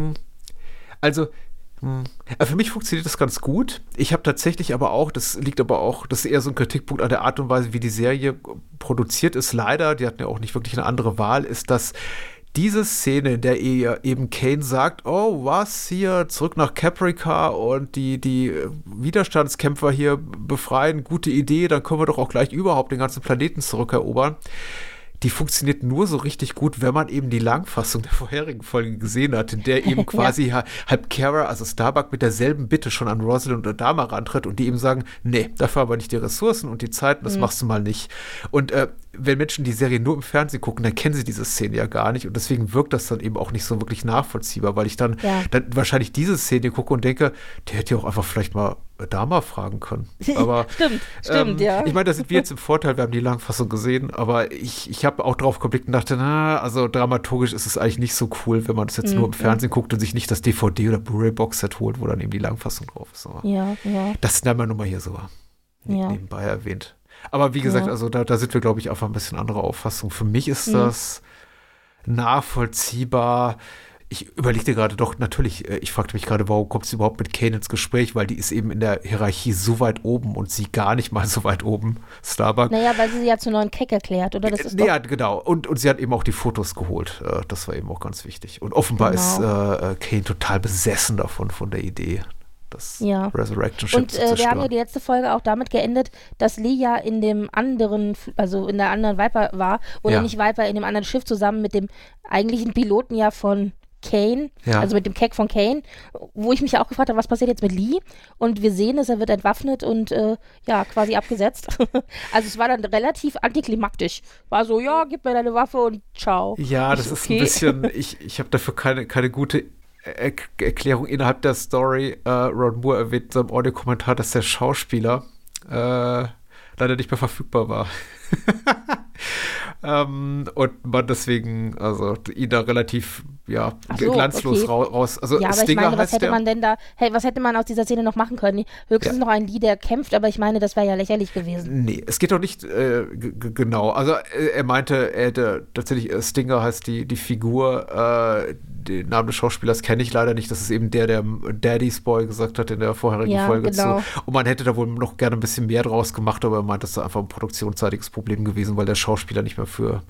für mich funktioniert das ganz gut. Ich habe tatsächlich aber auch, das ist eher so ein Kritikpunkt an der Art und Weise, wie die Serie produziert ist, leider, die hatten ja auch nicht wirklich eine andere Wahl, ist, dass diese Szene, in der eben Kane sagt, oh, was, hier, zurück nach Caprica und die Widerstandskämpfer hier befreien, gute Idee, dann können wir doch auch gleich überhaupt den ganzen Planeten zurückerobern. Die funktioniert nur so richtig gut, wenn man eben die Langfassung der vorherigen Folge gesehen hat, in der eben quasi halb Kara, also Starbuck, mit derselben Bitte schon an Rosalind und Adama rantritt und die eben sagen, nee, dafür haben wir nicht die Ressourcen und die Zeit, das machst du mal nicht. Und wenn Menschen die Serie nur im Fernsehen gucken, dann kennen sie diese Szene ja gar nicht und deswegen wirkt das dann eben auch nicht so wirklich nachvollziehbar, weil ich dann wahrscheinlich diese Szene gucke und denke, der hätte ja auch einfach vielleicht mal Adama fragen können. Aber stimmt, ja. Ich meine, da sind wir jetzt im Vorteil, wir haben die Langfassung gesehen, aber ich habe auch drauf geblickt und dachte, also dramaturgisch ist es eigentlich nicht so cool, wenn man das jetzt nur im Fernsehen guckt und sich nicht das DVD- oder Blu-ray-Boxset holt, wo dann eben die Langfassung drauf ist. Aber das ist dann mal nur mal hier so nebenbei erwähnt. Aber wie gesagt, also da sind wir, glaube ich, einfach ein bisschen anderer Auffassung. Für mich ist das nachvollziehbar. Ich überlegte gerade doch, natürlich, ich fragte mich gerade, warum kommt sie überhaupt mit Kane ins Gespräch, weil die ist eben in der Hierarchie so weit oben und sie gar nicht mal so weit oben, Starbuck. Naja, weil sie ja zu neuen Keck erklärt, oder? Das ist ja, genau. Und sie hat eben auch die Fotos geholt. Das war eben auch ganz wichtig. Und offenbar ist Kane total besessen davon, von der Idee, das Resurrection Ship zu zerstören. Und wir haben ja die letzte Folge auch damit geendet, dass Lee ja in dem anderen, also in der anderen Viper war, oder nicht Viper, in dem anderen Schiff zusammen mit dem eigentlichen Piloten ja von Kane, also mit dem Keck von Kane, wo ich mich ja auch gefragt habe, was passiert jetzt mit Lee? Und wir sehen es, er wird entwaffnet und quasi abgesetzt. Also es war dann relativ antiklimaktisch. War so, gib mir deine Waffe und ciao. Ja, das ist ein bisschen, ich habe dafür keine gute Erklärung innerhalb der Story. Ron Moore erwähnt in seinem Audiokommentar, dass der Schauspieler leider nicht mehr verfügbar war. Und man deswegen, also ihn da relativ, glanzlos raus. Also aber Stinger, ich meine, was hätte man denn da, was hätte man aus dieser Szene noch machen können? Höchstens noch ein Lee, der kämpft, aber ich meine, das wäre ja lächerlich gewesen. Nee, es geht doch nicht genau. Also er meinte, er hätte tatsächlich, Stinger heißt die Figur, den Namen des Schauspielers kenne ich leider nicht. Das ist eben der Daddy's Boy gesagt hat in der vorherigen Folge zu. Und man hätte da wohl noch gerne ein bisschen mehr draus gemacht, aber er meint, das ist einfach ein produktionsseitiges Problem gewesen, weil der Schauspieler nicht mehr für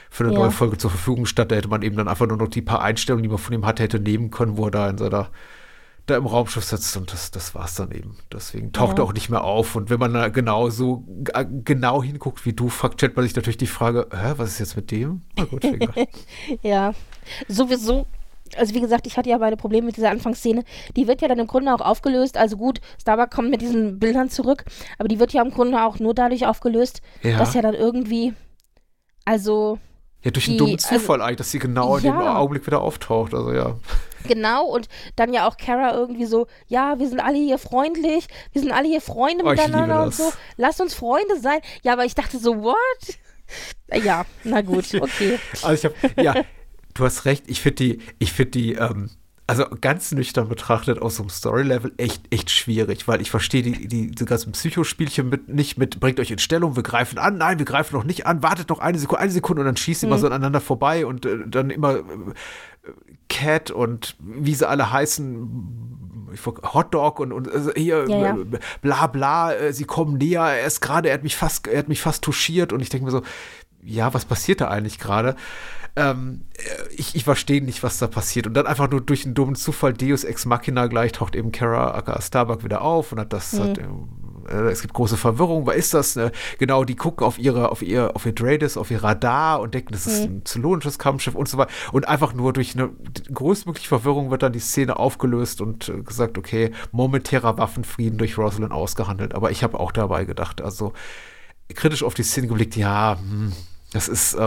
für eine neue Folge zur Verfügung stand. Da hätte man eben dann einfach nur noch die paar Einstellungen, die man von ihm hatte, hätte nehmen können, wo er da da im Raumschiff sitzt, und das war's dann eben. Deswegen taucht er auch nicht mehr auf. Und wenn man da genau hinguckt wie du, stellt man sich natürlich die Frage, was ist jetzt mit dem? Na gut, egal. Ja, sowieso. Also wie gesagt, ich hatte ja meine Probleme mit dieser Anfangsszene. Die wird ja dann im Grunde auch aufgelöst. Also gut, Starbuck kommt mit diesen Bildern zurück, aber die wird ja im Grunde auch nur dadurch aufgelöst, dass ja dann irgendwie, also... Ja, durch einen dummen Zufall eigentlich, dass sie genau in dem Augenblick wieder auftaucht. Also ja. Genau, und dann ja auch Kara irgendwie so, ja, wir sind alle hier freundlich, wir sind alle hier Freunde miteinander und so. Lasst uns Freunde sein. Ja, aber ich dachte so, what? Ja, na gut, okay. Also du hast recht, ich finde die, also ganz nüchtern betrachtet aus so einem Story-Level echt schwierig, weil ich verstehe diese ganzen Psychospielchen nicht mit, bringt euch in Stellung, wir greifen an, nein, wir greifen noch nicht an, wartet noch eine Sekunde und dann schießt sie mal so aneinander vorbei und dann immer Cat und wie sie alle heißen, Hotdog und hier bla bla, sie kommen näher, er hat mich fast touchiert und ich denke mir so, ja, was passiert da eigentlich gerade? Ich verstehe nicht, was da passiert. Und dann einfach nur durch einen dummen Zufall, Deus Ex Machina, gleich taucht eben Kara aka Starbuck wieder auf und es gibt große Verwirrung. Was ist das? Genau, die gucken auf ihr Dreadis, auf ihr Radar und denken, das ist ein zylonisches Kampfschiff und so weiter. Und einfach nur durch eine größtmögliche Verwirrung wird dann die Szene aufgelöst und gesagt, okay, momentärer Waffenfrieden durch Rosalind ausgehandelt. Aber ich habe auch dabei gedacht, also kritisch auf die Szene geblickt, das ist,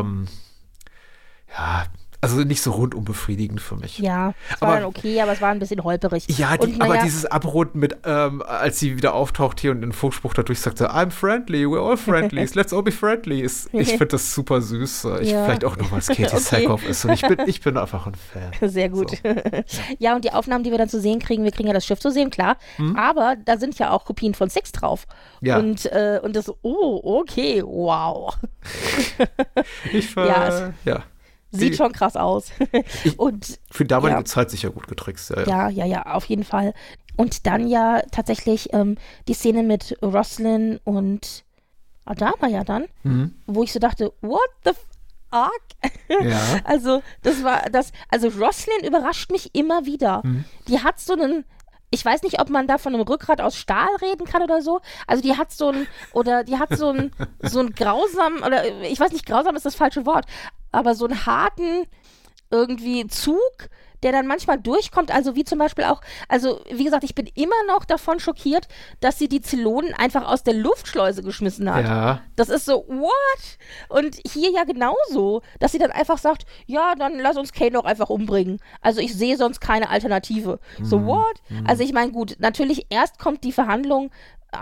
also nicht so rundum befriedigend für mich. Ja, es war dann okay, aber es war ein bisschen holperig. Ja, aber dieses Abrunden mit, als sie wieder auftaucht hier und den Funkspruch dadurch sagte, I'm friendly, we're all friendly, let's all be friendly. Ich finde das super süß. Vielleicht auch noch, weil es Katie Sackhoff ist. Und ich bin einfach ein Fan. Sehr gut. So. Ja, und die Aufnahmen, die wir dann zu sehen kriegen, wir kriegen ja das Schiff zu sehen, klar. Aber da sind ja auch Kopien von Six drauf. Ja. Und das, okay, wow. Sieht schon krass aus. Und für damalige Zeit sicher gut getrickst. Ja, auf jeden Fall. Und dann ja tatsächlich die Szene mit Roslin und Adama wo ich so dachte, what the fuck? Ja. Also Roslin überrascht mich immer wieder. Die hat so einen, ich weiß nicht, ob man da von einem Rückgrat aus Stahl reden kann oder so. Also die hat so einen grausamen, oder ich weiß nicht, grausam ist das falsche Wort, aber so einen harten irgendwie Zug, der dann manchmal durchkommt, also wie zum Beispiel auch, also wie gesagt, ich bin immer noch davon schockiert, dass sie die Zylonen einfach aus der Luftschleuse geschmissen hat. Ja. Das ist so, what? Und hier ja genauso, dass sie dann einfach sagt, ja, dann lass uns Kane doch einfach umbringen. Also ich sehe sonst keine Alternative. So, what? Also ich meine, gut, natürlich erst kommt die Verhandlung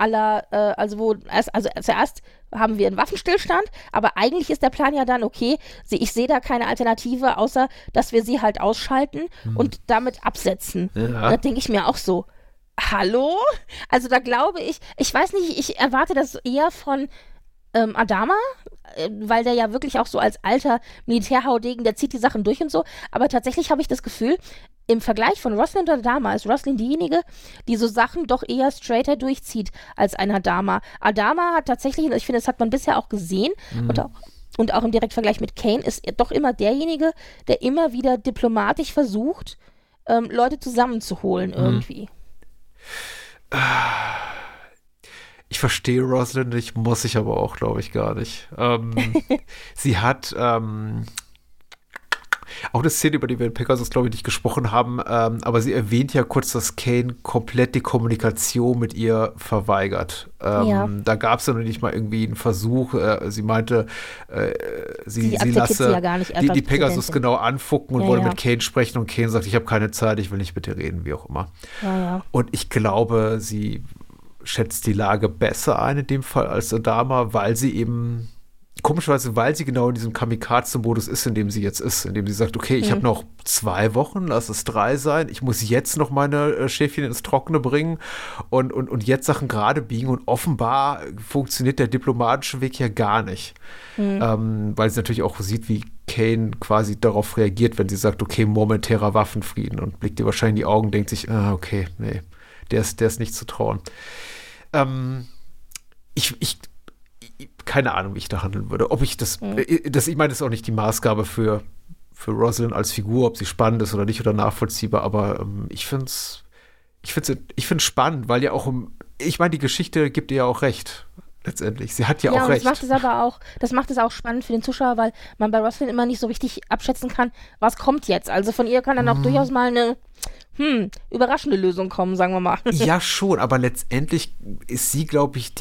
zuerst haben wir einen Waffenstillstand, aber eigentlich ist der Plan ja dann, okay, ich sehe da keine Alternative, außer, dass wir sie halt ausschalten und damit absetzen. Ja. Da denke ich mir auch so, hallo? Also da glaube ich weiß nicht, ich erwarte das eher von Adama, weil der ja wirklich auch so als alter Militärhaudegen, der zieht die Sachen durch und so, aber tatsächlich habe ich das Gefühl, im Vergleich von Roslin und Adama ist Roslin diejenige, die so Sachen doch eher straighter durchzieht als ein Adama. Adama hat tatsächlich, ich finde, das hat man bisher auch gesehen und auch im Direktvergleich mit Kane, ist doch immer derjenige, der immer wieder diplomatisch versucht, Leute zusammenzuholen irgendwie. Ich verstehe Roslin nicht, muss ich aber auch, glaube ich, gar nicht. Sie hat auch eine Szene, über die wir in Pegasus, glaube ich, nicht gesprochen haben, aber sie erwähnt ja kurz, dass Kane komplett die Kommunikation mit ihr verweigert. Da gab es ja noch nicht mal irgendwie einen Versuch. Sie meinte, sie lasse ja gar nicht die Pegasus genau anfucken und wolle mit Kane sprechen und Kane sagt, ich habe keine Zeit, ich will nicht mit dir reden, wie auch immer. Ja. Und ich glaube, sie schätzt die Lage besser ein in dem Fall als Adama, weil sie genau in diesem Kamikaze-Modus ist, in dem sie jetzt ist, in dem sie sagt, okay, ich habe noch 2 Wochen, lass es 3 sein, ich muss jetzt noch meine Schäfchen ins Trockene bringen und jetzt Sachen gerade biegen und offenbar funktioniert der diplomatische Weg ja gar nicht. Weil sie natürlich auch sieht, wie Kane quasi darauf reagiert, wenn sie sagt, okay, momentärer Waffenfrieden und blickt ihr wahrscheinlich in die Augen, denkt sich, okay, nee, der ist nicht zu trauen. keine Ahnung, wie ich da handeln würde. Ob ich ich meine, das ist auch nicht die Maßgabe für Rosalind als Figur, ob sie spannend ist oder nicht oder nachvollziehbar, aber ich finde es spannend, weil ja auch ich meine, die Geschichte gibt ihr ja auch recht, letztendlich. Sie hat ja auch recht. Das macht es auch spannend für den Zuschauer, weil man bei Rosalind immer nicht so richtig abschätzen kann, was kommt jetzt. Also von ihr kann dann auch durchaus mal eine überraschende Lösung kommen, sagen wir mal. Ja, schon, aber letztendlich ist sie, glaube ich,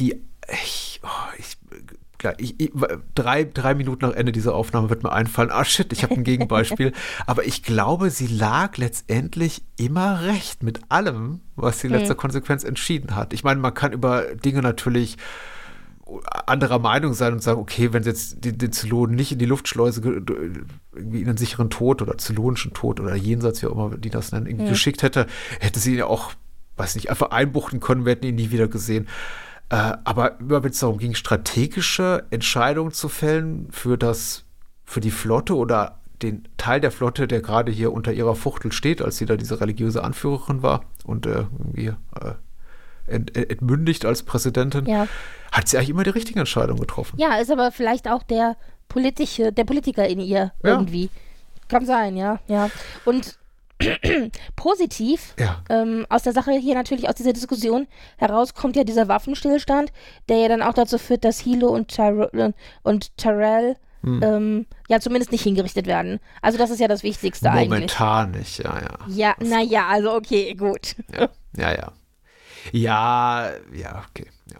drei Minuten nach Ende dieser Aufnahme wird mir einfallen, shit, ich habe ein Gegenbeispiel. Aber ich glaube, sie lag letztendlich immer recht mit allem, was sie in letzter Konsequenz entschieden hat. Ich meine, man kann über Dinge natürlich anderer Meinung sein und sagen, okay, wenn sie jetzt den Zylonen nicht in die Luftschleuse irgendwie in einen sicheren Tod oder zylonischen Tod oder jenseits, wie auch immer die das nennen, irgendwie geschickt hätte sie ihn ja auch, weiß nicht, einfach einbuchten können, wir hätten ihn nie wieder gesehen. Aber immer wenn es darum ging, strategische Entscheidungen zu fällen für die Flotte oder den Teil der Flotte, der gerade hier unter ihrer Fuchtel steht, als sie da diese religiöse Anführerin war und irgendwie entmündigt als Präsidentin, hat sie eigentlich immer die richtigen Entscheidungen getroffen. Ja, ist aber vielleicht auch der Politiker in ihr irgendwie. Kann sein, ja. Und positiv aus der Sache hier natürlich, aus dieser Diskussion heraus kommt ja dieser Waffenstillstand, der ja dann auch dazu führt, dass Hilo und Tyrell zumindest nicht hingerichtet werden. Also das ist ja das Wichtigste eigentlich. Momentan nicht, ja. Ja, naja, also okay, gut. Ja, okay. Ja.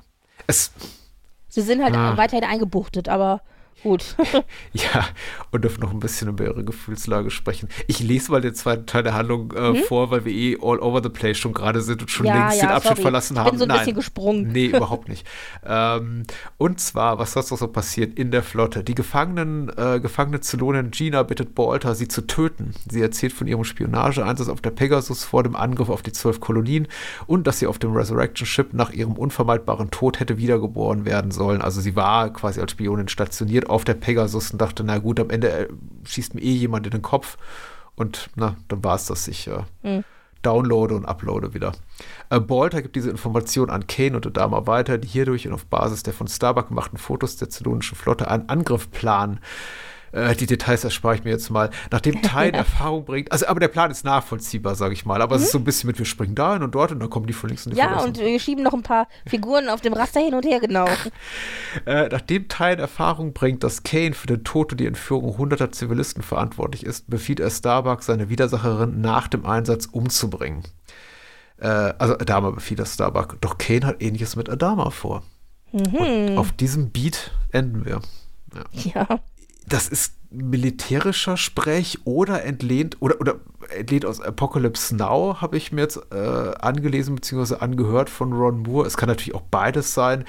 Sie sind halt weiterhin eingebuchtet, aber gut. Ja, und dürfen noch ein bisschen über ihre Gefühlslage sprechen. Ich lese mal den zweiten Teil der Handlung vor, weil wir all over the place schon gerade sind und schon längst den Abschnitt verlassen haben. Ich bin so ein bisschen gesprungen. Nee, überhaupt nicht. Und zwar, was ist noch so passiert in der Flotte? Die gefangene Zylonin Gina bittet Balta, sie zu töten. Sie erzählt von ihrem Spionageeinsatz auf der Pegasus vor dem Angriff auf die 12 Kolonien und dass sie auf dem Resurrection Ship nach ihrem unvermeidbaren Tod hätte wiedergeboren werden sollen. Also sie war quasi als Spionin stationiert auf der Pegasus und dachte, na gut, am Ende schießt mir jemand in den Kopf und dann war es das. Ich downloade und uploade wieder. Balta gibt diese Information an Kane und Adama weiter, die hierdurch und auf Basis der von Starbuck gemachten Fotos der zylonischen Flotte einen Angriff planen. Die Details erspare ich mir jetzt mal. Nachdem Ty in Erfahrung bringt, aber der Plan ist nachvollziehbar, sage ich mal, aber es ist so ein bisschen wir springen dahin und dort und dann kommen die von links und die von rechts. Ja, und wir schieben noch ein paar Figuren auf dem Raster hin und her, genau. Nachdem Ty in Erfahrung bringt, dass Kane für den Tod und die Entführung hunderter Zivilisten verantwortlich ist, befiehlt er Starbuck, seine Widersacherin nach dem Einsatz umzubringen. Also Adama befiehlt er Starbuck, doch Kane hat Ähnliches mit Adama vor. Und auf diesem Beat enden wir. Ja. Das ist militärischer Sprech oder entlehnt aus Apocalypse Now, habe ich mir jetzt angelesen bzw. angehört von Ron Moore. Es kann natürlich auch beides sein.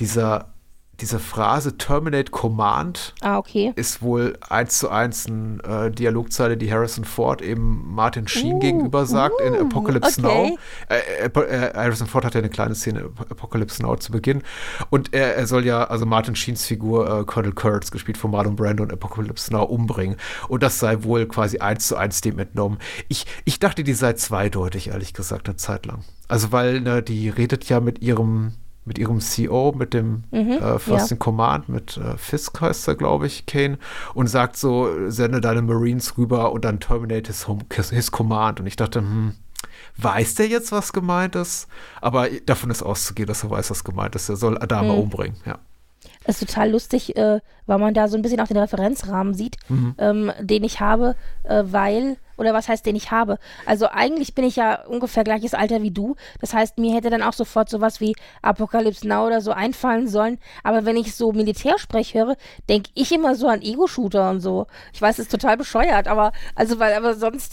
Diese Phrase Terminate Command ist wohl 1:1 eine Dialogzeile, die Harrison Ford eben Martin Sheen gegenüber sagt in Apocalypse Now. Harrison Ford hat ja eine kleine Szene in Apocalypse Now zu Beginn und er soll ja, also Martin Sheens Figur Colonel Kurtz, gespielt von Marlon Brando in Apocalypse Now, umbringen und das sei wohl quasi 1:1 dem entnommen. Ich dachte, die sei zweideutig, ehrlich gesagt, eine Zeit lang. Also weil die redet ja mit ihrem CO, mit dem First in Command, mit Fisk heißt er, glaube ich, Kane, und sagt so, sende deine Marines rüber und dann terminate his Command. Und ich dachte, weiß der jetzt, was gemeint ist? Aber davon ist auszugehen, dass er weiß, was gemeint ist. Er soll Adama umbringen, ja. Das ist total lustig, weil man da so ein bisschen auch den Referenzrahmen sieht, den ich habe, oder was heißt, den ich habe? Also eigentlich bin ich ja ungefähr gleiches Alter wie du. Das heißt, mir hätte dann auch sofort sowas wie Apocalypse Now oder so einfallen sollen. Aber wenn ich so Militärsprech höre, denke ich immer so an Ego-Shooter und so. Ich weiß, es ist total bescheuert, aber sonst,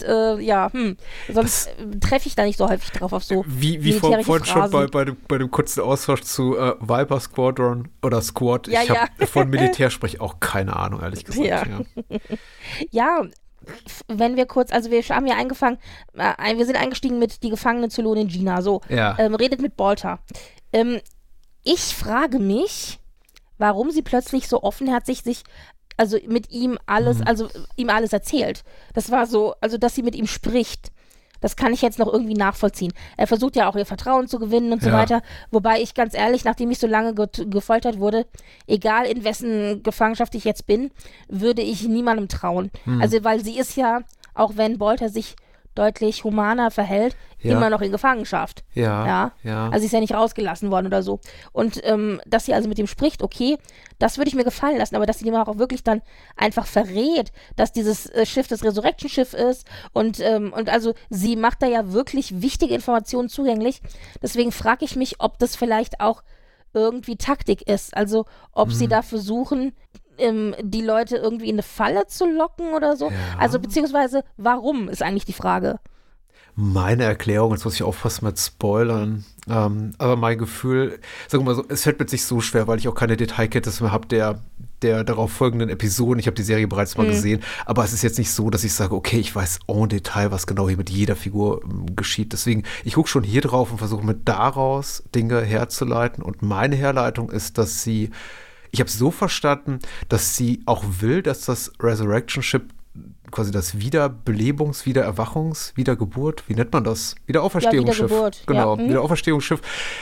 sonst treffe ich da nicht so häufig drauf auf so wie vorhin schon bei dem kurzen Austausch zu Viper Squadron oder Squad. Ich habe von Militärsprech auch keine Ahnung, ehrlich gesagt. Ja, wenn wir kurz, also wir haben ja wir sind eingestiegen mit die gefangene Zylonin Gina, so, redet mit Balta. Ich frage mich, warum sie plötzlich so offenherzig mit ihm alles, ihm alles erzählt. Das war so, also dass sie mit ihm spricht. Das kann ich jetzt noch irgendwie nachvollziehen. Er versucht ja auch ihr Vertrauen zu gewinnen und so weiter. Wobei ich ganz ehrlich, nachdem ich so lange gefoltert wurde, egal in wessen Gefangenschaft ich jetzt bin, würde ich niemandem trauen. Also weil sie ist ja, auch wenn Bolter sich deutlich humaner verhält, immer noch in Gefangenschaft. Ja. Also sie ist ja nicht rausgelassen worden oder so. Und dass sie also mit ihm spricht, okay, das würde ich mir gefallen lassen, aber dass sie ihm auch wirklich dann einfach verrät, dass dieses Schiff das Resurrection-Schiff ist und also sie macht da ja wirklich wichtige Informationen zugänglich. Deswegen frage ich mich, ob das vielleicht auch irgendwie Taktik ist. Also ob sie da versuchen, die Leute irgendwie in eine Falle zu locken oder so. Ja. Also beziehungsweise warum ist eigentlich die Frage. Meine Erklärung, jetzt muss ich aufpassen mit Spoilern, aber mein Gefühl, sagen wir mal so, es fällt mir nicht so schwer, weil ich auch keine Detailkenntnisse mehr habe der darauf folgenden Episoden. Ich habe die Serie bereits mal gesehen, aber es ist jetzt nicht so, dass ich sage, okay, ich weiß en Detail, was genau hier mit jeder Figur geschieht. Deswegen, ich gucke schon hier drauf und versuche mir daraus Dinge herzuleiten und meine Herleitung ist, dass ich habe es so verstanden, dass sie auch will, dass das Resurrection-Ship quasi das Wiedergeburt, wie nennt man das? Wiederauferstehungsschiff. Wiedergeburt, Genau, Wiederauferstehungsschiff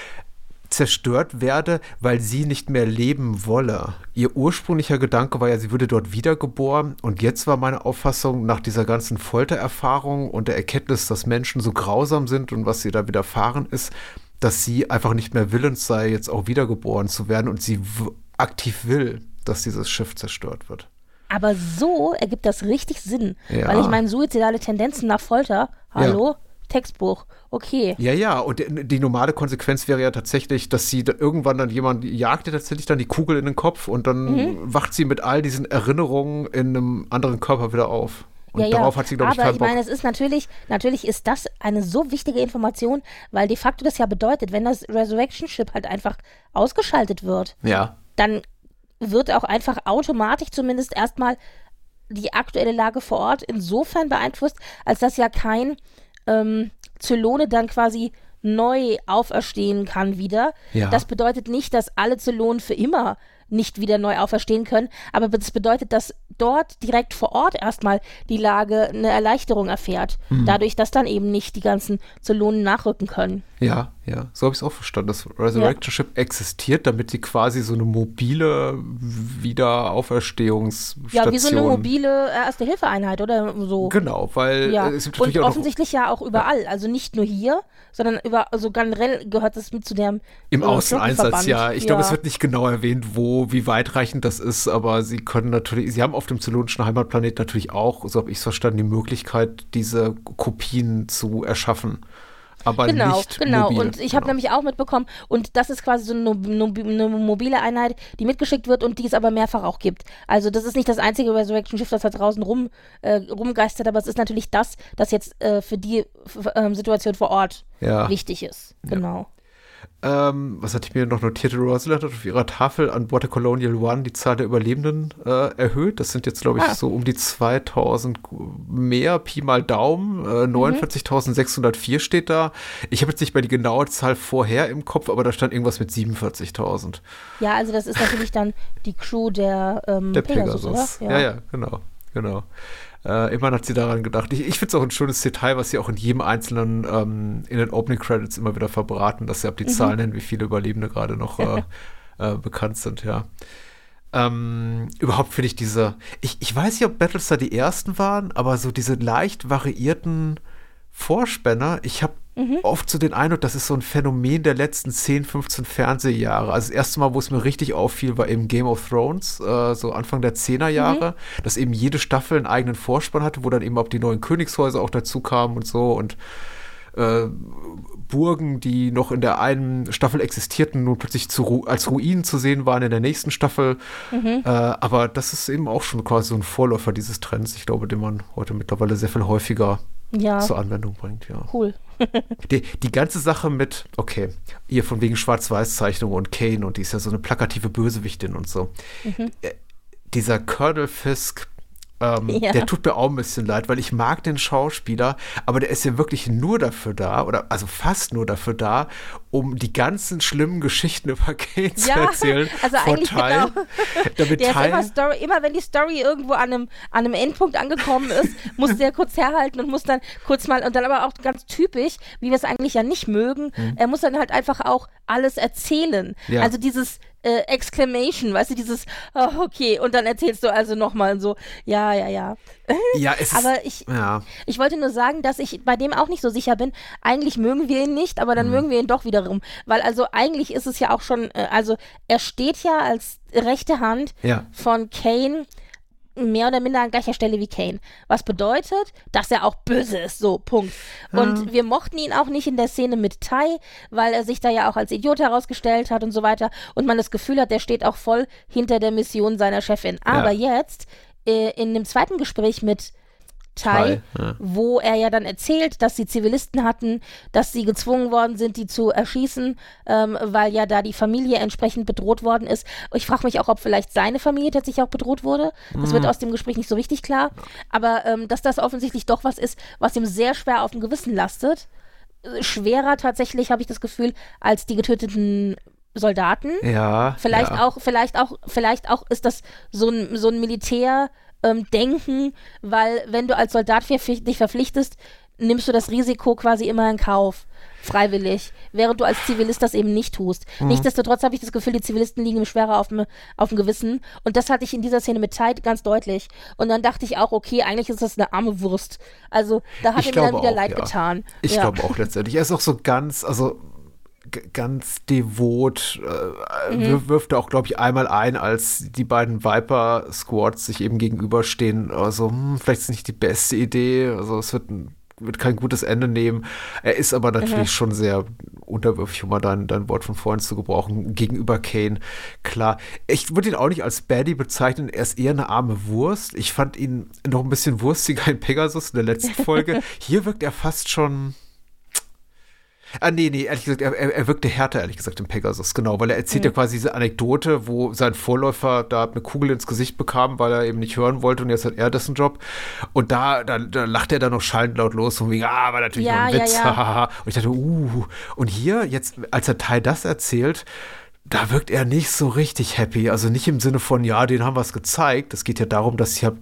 zerstört werde, weil sie nicht mehr leben wolle. Ihr ursprünglicher Gedanke war ja, sie würde dort wiedergeboren und jetzt war meine Auffassung nach dieser ganzen Foltererfahrung und der Erkenntnis, dass Menschen so grausam sind und was ihr da widerfahren ist, dass sie einfach nicht mehr willens sei, jetzt auch wiedergeboren zu werden und sie aktiv will, dass dieses Schiff zerstört wird. Aber so ergibt das richtig Sinn. Ja. Weil ich meine, suizidale Tendenzen nach Folter, hallo? Textbuch, okay. Ja, und die normale Konsequenz wäre ja tatsächlich, dass sie irgendwann dann jemand jagt, tatsächlich dann die Kugel in den Kopf und dann wacht sie mit all diesen Erinnerungen in einem anderen Körper wieder auf. Und darauf hat sie, glaube ich, keinen Bock. Aber ich meine, es ist natürlich ist das eine so wichtige Information, weil de facto das ja bedeutet, wenn das Resurrection-Ship halt einfach ausgeschaltet wird, dann wird auch einfach automatisch zumindest erstmal die aktuelle Lage vor Ort insofern beeinflusst, als dass ja kein Zylone dann quasi neu auferstehen kann wieder. Ja. Das bedeutet nicht, dass alle Zylonen für immer nicht wieder neu auferstehen können, aber das bedeutet, dass dort direkt vor Ort erstmal die Lage eine Erleichterung erfährt, dadurch, dass dann eben nicht die ganzen Zylonen nachrücken können. Ja, so habe ich es auch verstanden. Das Resurrection Ship existiert, damit sie quasi so eine mobile Wiederauferstehungsstation... Ja, wie so eine mobile Erste-Hilfe-Einheit oder so. Genau, weil es gibt natürlich und auch offensichtlich ja auch überall, also nicht nur hier, sondern also generell gehört das mit zu dem im Außeneinsatz, ja. Ich glaube, es wird nicht genau erwähnt, wie weitreichend das ist, aber sie können natürlich, sie haben auf dem zylonischen Heimatplanet natürlich auch, so habe ich es verstanden, die Möglichkeit, diese Kopien zu erschaffen. Aber nicht mobil. Und ich habe nämlich auch mitbekommen, und das ist quasi so eine mobile Einheit, die mitgeschickt wird und die es aber mehrfach auch gibt. Also das ist nicht das einzige Resurrection-Schiff, das da draußen rumgeistert, aber es ist natürlich das jetzt für die Situation vor Ort wichtig ist. Genau. Was hatte ich mir noch notiert? Rosalind hat auf ihrer Tafel an Bord der Colonial One die Zahl der Überlebenden erhöht. Das sind jetzt, glaube ich, so um die 2000 mehr, Pi mal Daumen. 49.604 steht da. Ich habe jetzt nicht mehr die genaue Zahl vorher im Kopf, aber da stand irgendwas mit 47.000. Ja, also das ist natürlich dann die Crew der Pegasus, oder? Ja, genau. Immerhin hat sie daran gedacht. Ich finde es auch ein schönes Detail, was sie auch in jedem einzelnen in den Opening Credits immer wieder verbraten, dass sie ab die Zahlen nennen, wie viele Überlebende gerade noch bekannt sind, Überhaupt finde ich ich weiß nicht, ob Battlestar die ersten waren, aber so diese leicht variierten Vorspänner, ich habe oft so den Eindruck, das ist so ein Phänomen der letzten 10, 15 Fernsehjahre. Also das erste Mal, wo es mir richtig auffiel, war eben Game of Thrones, so Anfang der 10er Jahre, dass eben jede Staffel einen eigenen Vorspann hatte, wo dann eben auch die neuen Königshäuser auch dazu kamen und so und Burgen, die noch in der einen Staffel existierten, nun plötzlich als Ruinen zu sehen waren in der nächsten Staffel. Aber das ist eben auch schon quasi so ein Vorläufer dieses Trends, ich glaube, den man heute mittlerweile sehr viel häufiger zur Anwendung bringt. Ja. Cool. Die ganze Sache mit, okay, hier von wegen Schwarz-Weiß-Zeichnung und Kane und die ist ja so eine plakative Bösewichtin und so. Dieser Colonel Fisk, Der tut mir auch ein bisschen leid, weil ich mag den Schauspieler, aber der ist ja wirklich nur dafür da, oder also fast nur dafür da, um die ganzen schlimmen Geschichten über Kane zu erzählen. Also eigentlich genau. Damit der ist immer wenn die Story irgendwo an einem Endpunkt angekommen ist, muss der kurz herhalten und muss dann kurz mal, und dann aber auch ganz typisch, wie wir es eigentlich ja nicht mögen, er muss dann halt einfach auch alles erzählen. Ja. Also dieses Exclamation, weißt du, dieses, oh, okay, und dann erzählst du also nochmal so, ja. Ja, es ist, aber ich wollte nur sagen, dass ich bei dem auch nicht so sicher bin. Eigentlich mögen wir ihn nicht, aber dann mögen wir ihn doch wiederum. Weil also eigentlich ist es ja auch schon, also er steht ja als rechte Hand von Kane mehr oder minder an gleicher Stelle wie Kane. Was bedeutet, dass er auch böse ist, so, Punkt. Und wir mochten ihn auch nicht in der Szene mit Ty, weil er sich da ja auch als Idiot herausgestellt hat und so weiter und man das Gefühl hat, der steht auch voll hinter der Mission seiner Chefin. Aber jetzt, in dem zweiten Gespräch mit Ty, wo er ja dann erzählt, dass sie Zivilisten hatten, dass sie gezwungen worden sind, die zu erschießen, weil ja da die Familie entsprechend bedroht worden ist. Ich frage mich auch, ob vielleicht seine Familie tatsächlich auch bedroht wurde. Das wird aus dem Gespräch nicht so richtig klar. Aber dass das offensichtlich doch was ist, was ihm sehr schwer auf dem Gewissen lastet. Schwerer tatsächlich, habe ich das Gefühl, als die getöteten Soldaten. Ja. Vielleicht auch ist das so ein Militär- Denken, weil wenn du als Soldat dich verpflichtest, nimmst du das Risiko quasi immer in Kauf, freiwillig, während du als Zivilist das eben nicht tust. Nichtsdestotrotz habe ich das Gefühl, die Zivilisten liegen ihm schwerer auf dem Gewissen und das hatte ich in dieser Szene mit Ty ganz deutlich und dann dachte ich auch, okay, eigentlich ist das eine arme Wurst. Also da hat er mir dann wieder leid getan. Ich glaube auch letztendlich. Er ist auch so ganz devot, wirft er auch, glaube ich, einmal ein, als die beiden Viper-Squads sich eben gegenüberstehen. Also, vielleicht ist es nicht die beste Idee, also es wird kein gutes Ende nehmen. Er ist aber natürlich schon sehr unterwürfig, um mal dein Wort von vorhin zu gebrauchen, gegenüber Kane. Klar, ich würde ihn auch nicht als Baddie bezeichnen, er ist eher eine arme Wurst. Ich fand ihn noch ein bisschen wurstiger in Pegasus in der letzten Folge. Hier wirkt er fast schon... nee, ehrlich gesagt, er wirkte härter, ehrlich gesagt, im Pegasus, genau, weil er erzählt ja quasi diese Anekdote, wo sein Vorläufer da eine Kugel ins Gesicht bekam, weil er eben nicht hören wollte und jetzt hat er dessen Job und da lacht er dann noch schallend laut los und wegen, war natürlich nur ein Witz, und ich dachte, und hier, jetzt, als er Ty das erzählt, da wirkt er nicht so richtig happy, also nicht im Sinne von, den haben wir es gezeigt, es geht ja darum, dass ich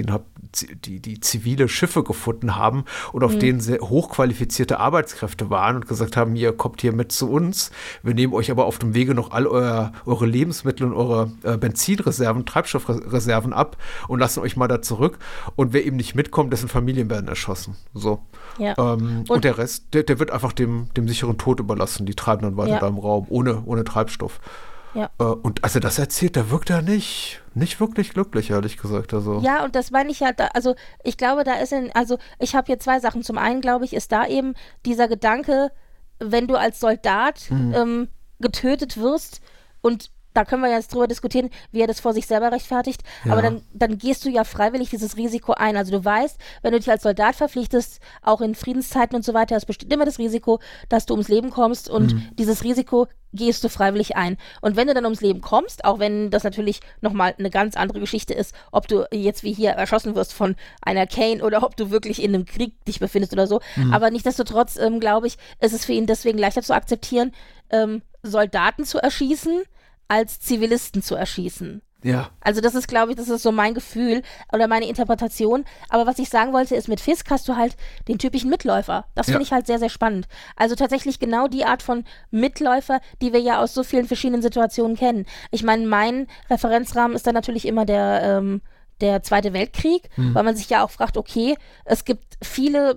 die zivile Schiffe gefunden haben und auf denen sehr hochqualifizierte Arbeitskräfte waren und gesagt haben, ihr kommt hier mit zu uns, wir nehmen euch aber auf dem Wege noch all eure Lebensmittel und eure Benzinreserven, Treibstoffreserven ab und lassen euch mal da zurück und wer eben nicht mitkommt, dessen Familien werden erschossen. So. Ja. Und der Rest, der wird einfach dem sicheren Tod überlassen, die treiben dann weiter da im Raum, ohne Treibstoff. Ja. Und als er das erzählt, da wirkt er nicht wirklich glücklich, ehrlich gesagt. Also. Ja, und das meine ich halt, also ich glaube, ich habe hier zwei Sachen. Zum einen, glaube ich, ist da eben dieser Gedanke, wenn du als Soldat getötet wirst und da können wir jetzt drüber diskutieren, wie er das vor sich selber rechtfertigt, aber dann gehst du ja freiwillig dieses Risiko ein. Also du weißt, wenn du dich als Soldat verpflichtest, auch in Friedenszeiten und so weiter, es besteht immer das Risiko, dass du ums Leben kommst und dieses Risiko gehst du freiwillig ein. Und wenn du dann ums Leben kommst, auch wenn das natürlich nochmal eine ganz andere Geschichte ist, ob du jetzt wie hier erschossen wirst von einer Kane oder ob du wirklich in einem Krieg dich befindest oder so, aber nichtsdestotrotz, glaube ich, ist es für ihn deswegen leichter zu akzeptieren, Soldaten zu erschießen, als Zivilisten zu erschießen. Ja. Also das ist, glaube ich, das ist so mein Gefühl oder meine Interpretation. Aber was ich sagen wollte, ist, mit Fisk hast du halt den typischen Mitläufer. Das finde ich halt sehr, sehr spannend. Also tatsächlich genau die Art von Mitläufer, die wir ja aus so vielen verschiedenen Situationen kennen. Ich meine, mein Referenzrahmen ist dann natürlich immer der Zweite Weltkrieg, weil man sich ja auch fragt, okay, es gibt viele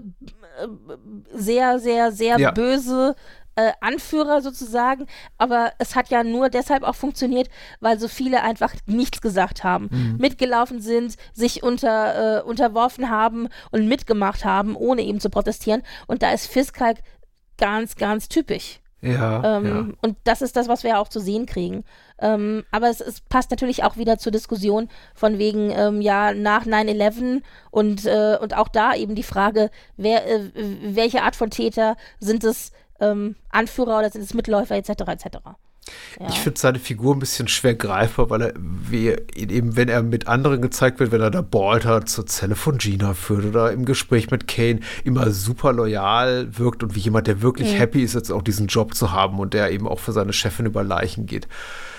sehr, sehr, sehr böse Anführer sozusagen, aber es hat ja nur deshalb auch funktioniert, weil so viele einfach nichts gesagt haben, mitgelaufen sind, sich unterworfen haben und mitgemacht haben, ohne eben zu protestieren, und da ist Fisk halt ganz, ganz typisch. Ja, Und das ist das, was wir auch zu sehen kriegen. Aber es passt natürlich auch wieder zur Diskussion von wegen, nach 9/11 und auch da eben die Frage, welche Art von Täter sind es, Anführer oder sind es Mitläufer etc. etc. Ja. Ich finde seine Figur ein bisschen schwer greifbar, weil wenn er mit anderen gezeigt wird, wenn er da Balter zur Zelle von Gina führt oder im Gespräch mit Kane immer super loyal wirkt und wie jemand, der wirklich happy ist, jetzt auch diesen Job zu haben und der eben auch für seine Chefin über Leichen geht.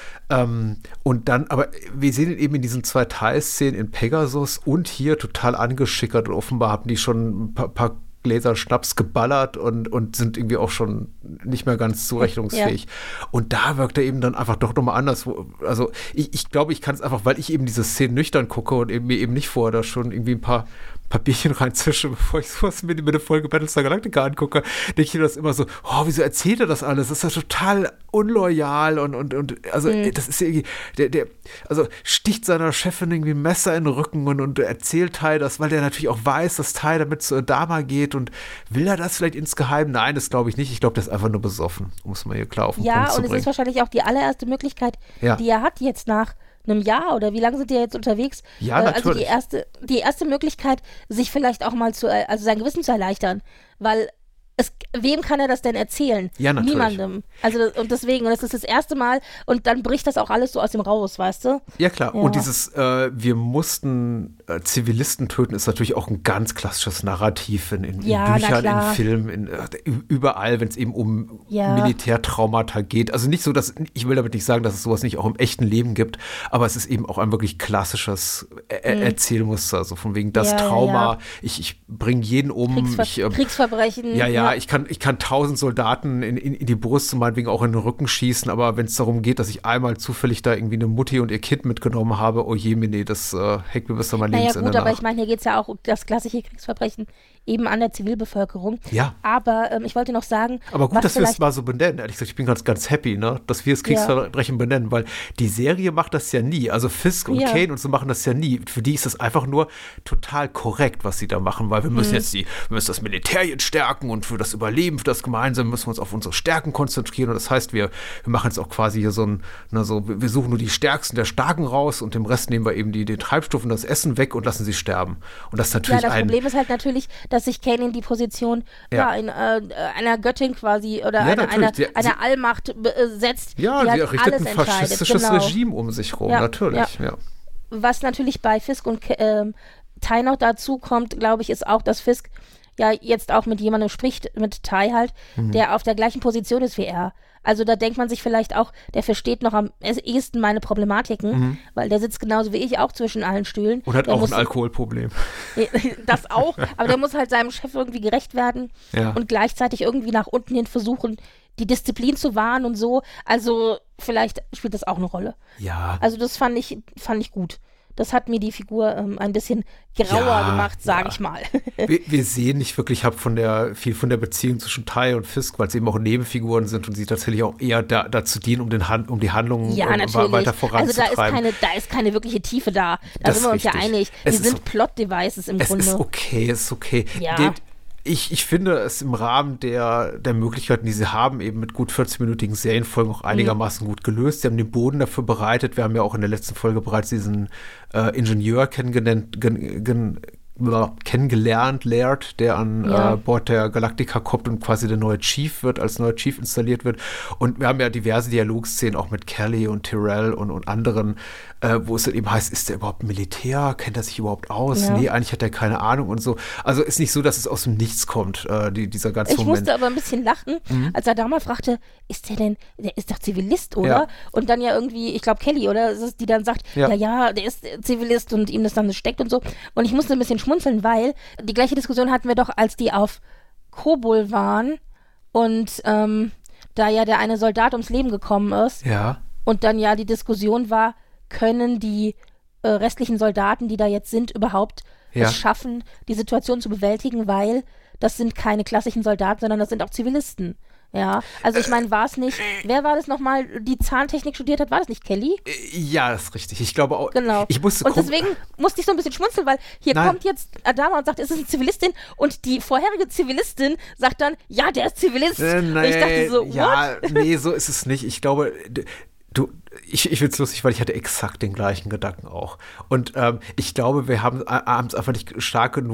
Und dann, aber wir sehen ihn eben in diesen 2 Teilszenen in Pegasus und hier total angeschickert und offenbar haben die schon ein paar Gläser Schnaps geballert und sind irgendwie auch schon nicht mehr ganz zurechnungsfähig. Ja. Und da wirkt er eben dann einfach doch nochmal anders. Also ich glaube, ich kann es einfach, weil ich eben diese Szenen nüchtern gucke und mir eben nicht vorher da schon irgendwie ein paar Bierchen reinzische, bevor ich sowas mir eine Folge Battlestar Galactica angucke, denke ich mir das immer so, wieso erzählt er das alles? Das ist ja total unloyal und also das ist irgendwie, der also sticht seiner Chefin irgendwie ein Messer in den Rücken und erzählt Tai das, weil der natürlich auch weiß, dass Tai damit zu Adama geht und will er das vielleicht insgeheim? Nein, das glaube ich nicht. Ich glaube, der ist einfach nur besoffen, um es mal hier klar auf den Punkt zu bringen. Ja, und es ist wahrscheinlich auch die allererste Möglichkeit, die er hat jetzt nach einem Jahr oder wie lange sind die jetzt unterwegs? Ja, natürlich. Also die erste Möglichkeit, sich vielleicht auch mal sein Gewissen zu erleichtern, weil wem kann er das denn erzählen? Ja, natürlich. Niemandem. Also und deswegen, und das ist das erste Mal und dann bricht das auch alles so aus dem raus, weißt du? Ja, klar. Ja. Und dieses wir mussten Zivilisten töten ist natürlich auch ein ganz klassisches Narrativ in Büchern, in Filmen, überall, wenn es eben um Militärtraumata geht. Also nicht so, dass, ich will damit nicht sagen, dass es sowas nicht auch im echten Leben gibt, aber es ist eben auch ein wirklich klassisches Erzählmuster, also von wegen das Trauma, ich bringe jeden um. Kriegsverbrechen. Ja, ich kann 1000 Soldaten in die Brust und meinetwegen auch in den Rücken schießen, aber wenn es darum geht, dass ich einmal zufällig da irgendwie eine Mutti und ihr Kind mitgenommen habe, oh je, nee, das hängt mir bis zu meinem Lebensende nach. Aber ich meine, hier geht es ja auch um das klassische Kriegsverbrechen eben an der Zivilbevölkerung. Ja. Aber ich wollte noch sagen, aber gut, dass wir es mal so benennen. Ehrlich gesagt, ich bin ganz, ganz happy, ne, dass wir das Kriegsverbrechen benennen, weil die Serie macht das ja nie. Also Fisk und Kane und so machen das ja nie. Für die ist das einfach nur total korrekt, was sie da machen, weil wir müssen wir müssen das Militär jetzt stärken und für das Überleben, für das Gemeinsame müssen wir uns auf unsere Stärken konzentrieren. Und das heißt, wir machen jetzt auch quasi hier wir suchen nur die Stärksten der Starken raus und dem Rest nehmen wir eben den Treibstoff und das Essen weg und lassen sie sterben. Und das ist natürlich das Problem ist halt natürlich, dass sich Kane in die Position einer Göttin quasi oder einer Allmacht setzt, ja, die halt errichtet alles ein faschistisches Regime um sich rum, natürlich. Ja. Was natürlich bei Fisk und Tai noch dazu kommt, glaube ich, ist auch, dass Fisk ja jetzt auch mit jemandem spricht, mit Tai halt, der auf der gleichen Position ist wie er. Also da denkt man sich vielleicht auch, der versteht noch am ehesten meine Problematiken, weil der sitzt genauso wie ich auch zwischen allen Stühlen. Und hat auch ein Alkoholproblem. Das auch, aber der muss halt seinem Chef irgendwie gerecht werden und gleichzeitig irgendwie nach unten hin versuchen, die Disziplin zu wahren und so. Also vielleicht spielt das auch eine Rolle. Ja. Also das fand ich gut. Das hat mir die Figur ein bisschen grauer gemacht, sage ich mal. Wir sehen nicht wirklich viel von der Beziehung zwischen Tai und Fisk, weil es eben auch Nebenfiguren sind und sie tatsächlich auch eher dazu dienen, um die Handlung weiter voranzutreiben. Also da ist keine wirkliche Tiefe da. Da sind wir uns ja einig. Die sind Plot-Devices im Grunde. Es ist okay. Ja. Ich finde es im Rahmen der Möglichkeiten, die sie haben, eben mit gut 40-minütigen Serienfolgen auch einigermaßen gut gelöst. Sie haben den Boden dafür bereitet. Wir haben ja auch in der letzten Folge bereits diesen Ingenieur kennengelernt, Laird, der an Bord der Galactica kommt und quasi der neue Chief wird, als neuer Chief installiert wird. Und wir haben ja diverse Dialogszenen auch mit Kelly und Tyrell und anderen, wo es dann eben heißt, ist der überhaupt Militär? Kennt er sich überhaupt aus? Ja. Nee, eigentlich hat er keine Ahnung und so. Also ist nicht so, dass es aus dem Nichts kommt, dieser ganze Moment. Ich musste aber ein bisschen lachen, als er damals fragte, der ist doch Zivilist, oder? Ja. Und dann ja irgendwie, ich glaube Kelly, oder? Die dann sagt, ja, der ist Zivilist und ihm das dann steckt und so. Und ich musste ein bisschen schmunzeln, weil die gleiche Diskussion hatten wir doch, als die auf Kobol waren und da ja der eine Soldat ums Leben gekommen ist. Ja. Und dann ja die Diskussion war, können die restlichen Soldaten, die da jetzt sind, überhaupt es schaffen, die Situation zu bewältigen, weil das sind keine klassischen Soldaten, sondern das sind auch Zivilisten. Ja, also ich meine, war es nicht, wer war das nochmal, die Zahntechnik studiert hat, war das nicht Kelly? Ja, das ist richtig. Ich glaube auch. Genau. Und deswegen musste ich so ein bisschen schmunzeln, weil hier kommt jetzt Adama und sagt, es ist eine Zivilistin und die vorherige Zivilistin sagt dann, ja, der ist Zivilist. Und ich dachte so, what? Nee, so ist es nicht. Ich glaube, ich finde es lustig, weil ich hatte exakt den gleichen Gedanken auch. Und ich glaube, wir haben es einfach nicht stark genug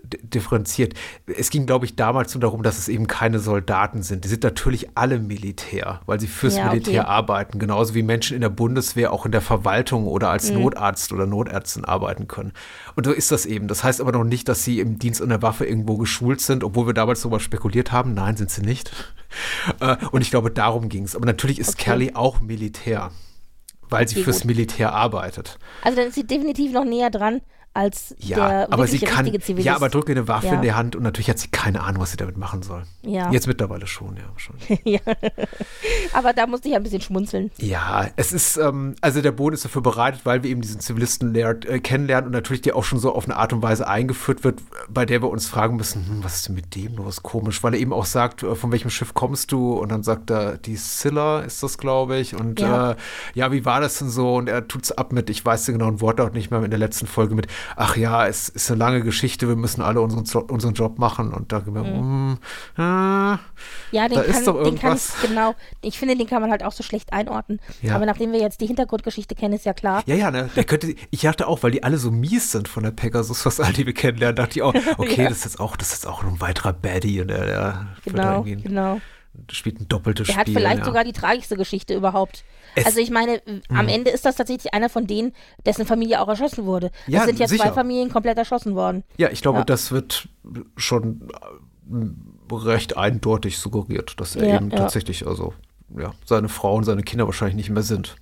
differenziert. Es ging, glaube ich, damals nur darum, dass es eben keine Soldaten sind. Die sind natürlich alle Militär, weil sie fürs Militär arbeiten. Genauso wie Menschen in der Bundeswehr auch in der Verwaltung oder als Notarzt oder Notärztin arbeiten können. Und so ist das eben. Das heißt aber noch nicht, dass sie im Dienst an der Waffe irgendwo geschult sind, obwohl wir damals darüber spekuliert haben. Nein, sind sie nicht. Und ich glaube, darum ging es. Aber natürlich ist Kelly auch Militär, weil sie fürs Militär arbeitet. Also dann ist sie definitiv noch näher dran als der aber sie kann, richtige Zivilist. ja, aber drückt ihr eine Waffe in die Hand und natürlich hat sie keine Ahnung, was sie damit machen soll. Ja. Jetzt mittlerweile schon, ja. Schon. Ja. Aber da musste ich ein bisschen schmunzeln. Ja, es ist, also der Boden ist dafür bereitet, weil wir eben diesen Zivilisten kennenlernen und natürlich der auch schon so auf eine Art und Weise eingeführt wird, bei der wir uns fragen müssen, was ist denn mit dem los? Komisch, weil er eben auch sagt, von welchem Schiff kommst du? Und dann sagt er, die Scylla ist das, glaube ich. Und wie war das denn so? Und er tut's ab mit, ich weiß den genauen Wortlaut nicht mehr, in der letzten Folge mit, ach ja, es ist eine lange Geschichte, wir müssen alle unseren Job machen. Und da gehen wir, ist doch irgendwas. Genau, ich finde, den kann man halt auch so schlecht einordnen. Ja. Aber nachdem wir jetzt die Hintergrundgeschichte kennen, ist ja klar. Ja, ne, ich dachte auch, weil die alle so mies sind von der Pegasus, fast alle, die wir kennenlernen, dachte ich auch, okay, das ist jetzt auch ein weiterer Baddie und der Genau. spielt ein doppeltes Spiel. Der hat vielleicht sogar die tragischste Geschichte überhaupt. Also ich meine, am Ende ist das tatsächlich einer von denen, dessen Familie auch erschossen wurde. Ja, es sind ja sicher. 2 Familien komplett erschossen worden. Ja, ich glaube, das wird schon recht eindeutig suggeriert, dass er eben tatsächlich, seine Frau und seine Kinder wahrscheinlich nicht mehr sind.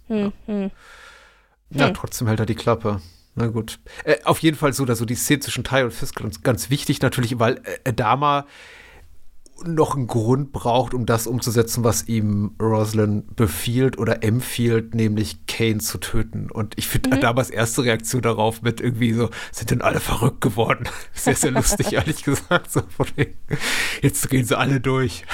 Trotzdem hält er die Klappe. Na gut. Auf jeden Fall so, dass so die Szene zwischen Ty und Fisk ganz wichtig natürlich, weil Adama noch einen Grund braucht, um das umzusetzen, was ihm Rosalind befiehlt oder empfiehlt, nämlich Kane zu töten. Und ich finde Adamas erste Reaktion darauf mit irgendwie so, sind denn alle verrückt geworden? Sehr, sehr lustig, ehrlich gesagt. So von wegen, jetzt gehen sie alle durch.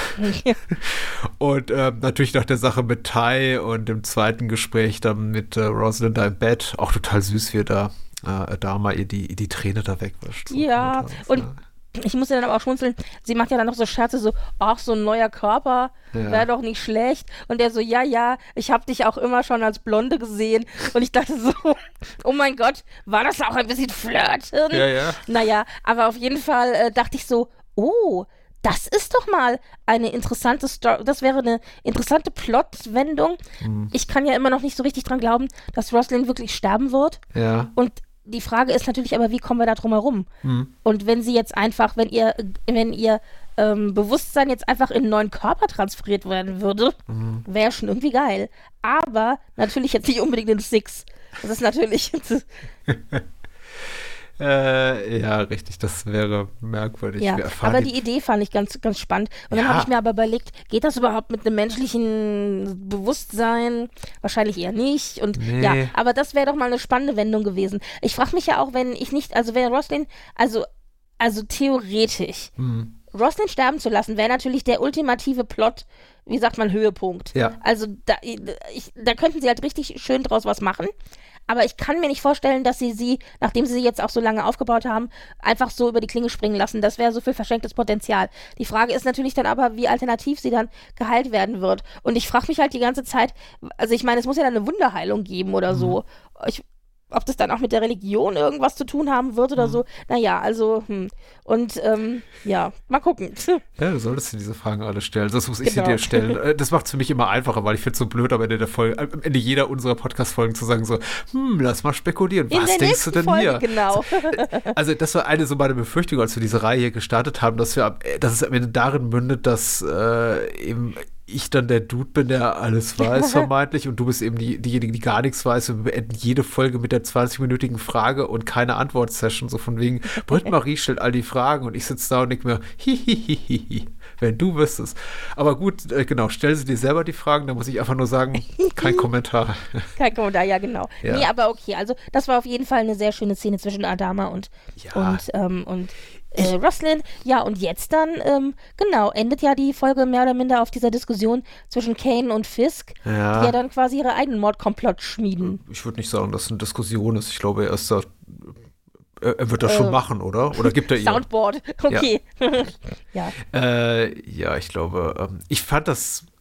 Und natürlich nach der Sache mit Ty und im zweiten Gespräch dann mit Rosalind da im Bett, auch total süß, wie da Adama ihr die Träne da wegwischt. So und ich muss ja dann aber auch schmunzeln, sie macht ja dann noch so Scherze, so, ach, so ein neuer Körper, wäre doch nicht schlecht. Und der so, ja, ich habe dich auch immer schon als Blonde gesehen. Und ich dachte so, oh mein Gott, war das auch ein bisschen flirten? Ja. Naja, aber auf jeden Fall dachte ich so, oh, das ist doch mal eine interessante Story, das wäre eine interessante Plotwendung. Ich kann ja immer noch nicht so richtig dran glauben, dass Rosalind wirklich sterben wird. Ja. Und die Frage ist natürlich aber, wie kommen wir da drum herum? Und wenn sie jetzt einfach, wenn ihr Bewusstsein jetzt einfach in einen neuen Körper transferiert werden würde, wäre schon irgendwie geil. Aber natürlich jetzt nicht unbedingt in Six. Das ist natürlich ja, richtig, das wäre merkwürdig. Ja, aber die Idee fand ich ganz, ganz spannend. Und dann habe ich mir aber überlegt, geht das überhaupt mit einem menschlichen Bewusstsein? Wahrscheinlich eher nicht. Und aber das wäre doch mal eine spannende Wendung gewesen. Ich frage mich ja auch, wenn Rosalind, also theoretisch, Rosalind sterben zu lassen, wäre natürlich der ultimative Plot, wie sagt man, Höhepunkt. Ja. Also da könnten sie halt richtig schön draus was machen. Aber ich kann mir nicht vorstellen, dass sie, nachdem sie jetzt auch so lange aufgebaut haben, einfach so über die Klinge springen lassen. Das wäre so viel verschenktes Potenzial. Die Frage ist natürlich dann aber, wie alternativ sie dann geheilt werden wird. Und ich frage mich halt die ganze Zeit, also ich meine, es muss ja dann eine Wunderheilung geben oder so. Ob das dann auch mit der Religion irgendwas zu tun haben wird oder so. Naja, also, Und mal gucken. Ja, du solltest dir diese Fragen alle stellen. Das muss ich sie dir stellen. Das macht es für mich immer einfacher, weil ich finde es so blöd, am Ende der Folge, am Ende jeder unserer Podcast-Folgen zu sagen so, lass mal spekulieren. Was denkst du denn Folge, hier? Genau. Also das war eine so meine Befürchtung, als wir diese Reihe hier gestartet haben, dass es am Ende darin mündet, dass eben ich dann der Dude bin, der alles weiß, vermeintlich, und du bist eben diejenige, die gar nichts weiß. Und wir beenden jede Folge mit der 20-minütigen Frage und keine Antwort-Session, so von wegen, Britt-Marie stellt all die Fragen und ich sitze da und denke mir, hihihihi, wenn du wüsstest. Aber gut, genau, stell sie dir selber die Fragen, dann muss ich einfach nur sagen, kein Kommentar. Kein Kommentar, ja, genau. Ja. Nee, aber okay, also das war auf jeden Fall eine sehr schöne Szene zwischen Adama und Rosalind. Ja, und jetzt dann, endet ja die Folge mehr oder minder auf dieser Diskussion zwischen Kane und Fisk, die ja dann quasi ihre eigenen Mordkomplott schmieden. Ich würde nicht sagen, dass es eine Diskussion ist. Ich glaube, er wird das schon machen, oder? Oder gibt er ihr? Soundboard, okay. Ja, ich glaube, ich fand das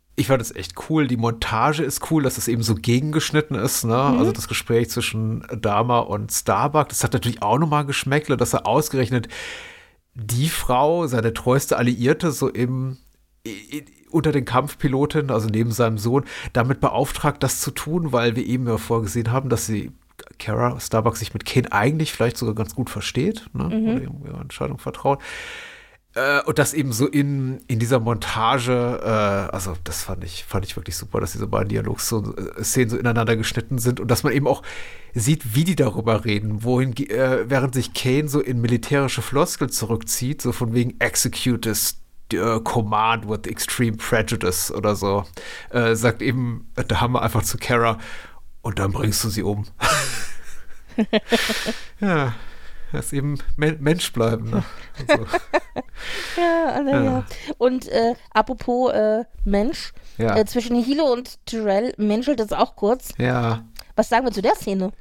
Ich fand es echt cool. Die Montage ist cool, dass es eben so gegengeschnitten ist. Ne? Also das Gespräch zwischen Dahmer und Starbuck, das hat natürlich auch nochmal Geschmäckle, dass er ausgerechnet die Frau, seine treueste Alliierte, so unter den Kampfpilotinnen, also neben seinem Sohn, damit beauftragt, das zu tun, weil wir eben ja vorgesehen haben, dass Kara Starbuck sich mit Kane eigentlich vielleicht sogar ganz gut versteht, ne? Oder ihrer Entscheidung vertraut. Und das eben so in dieser Montage, also das fand ich wirklich super, dass diese beiden Dialogszenen so ineinander geschnitten sind und dass man eben auch sieht, wie die darüber reden, während sich Kane so in militärische Floskel zurückzieht, so von wegen execute this command with extreme prejudice oder so, sagt eben, da haben wir einfach zu Kara und dann bringst du sie um. Ja. Das ist eben Mensch bleiben. Ne? Also. Ja. Und apropos Mensch, zwischen Hilo und Tyrell menschelt es auch kurz. Ja. Was sagen wir zu der Szene?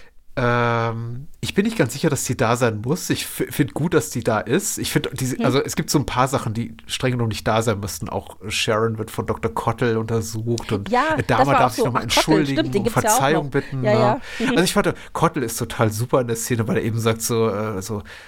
Ich bin nicht ganz sicher, dass die da sein muss. Ich finde gut, dass die da ist. Ich finde, also es gibt so ein paar Sachen, die streng genommen nicht da sein müssten. Auch Sharon wird von Dr. Cottle untersucht und Dahmer darf sich nochmal entschuldigen und Verzeihung bitten. Ja. Also ich fand, Cottle ist total super in der Szene, weil er eben sagt weil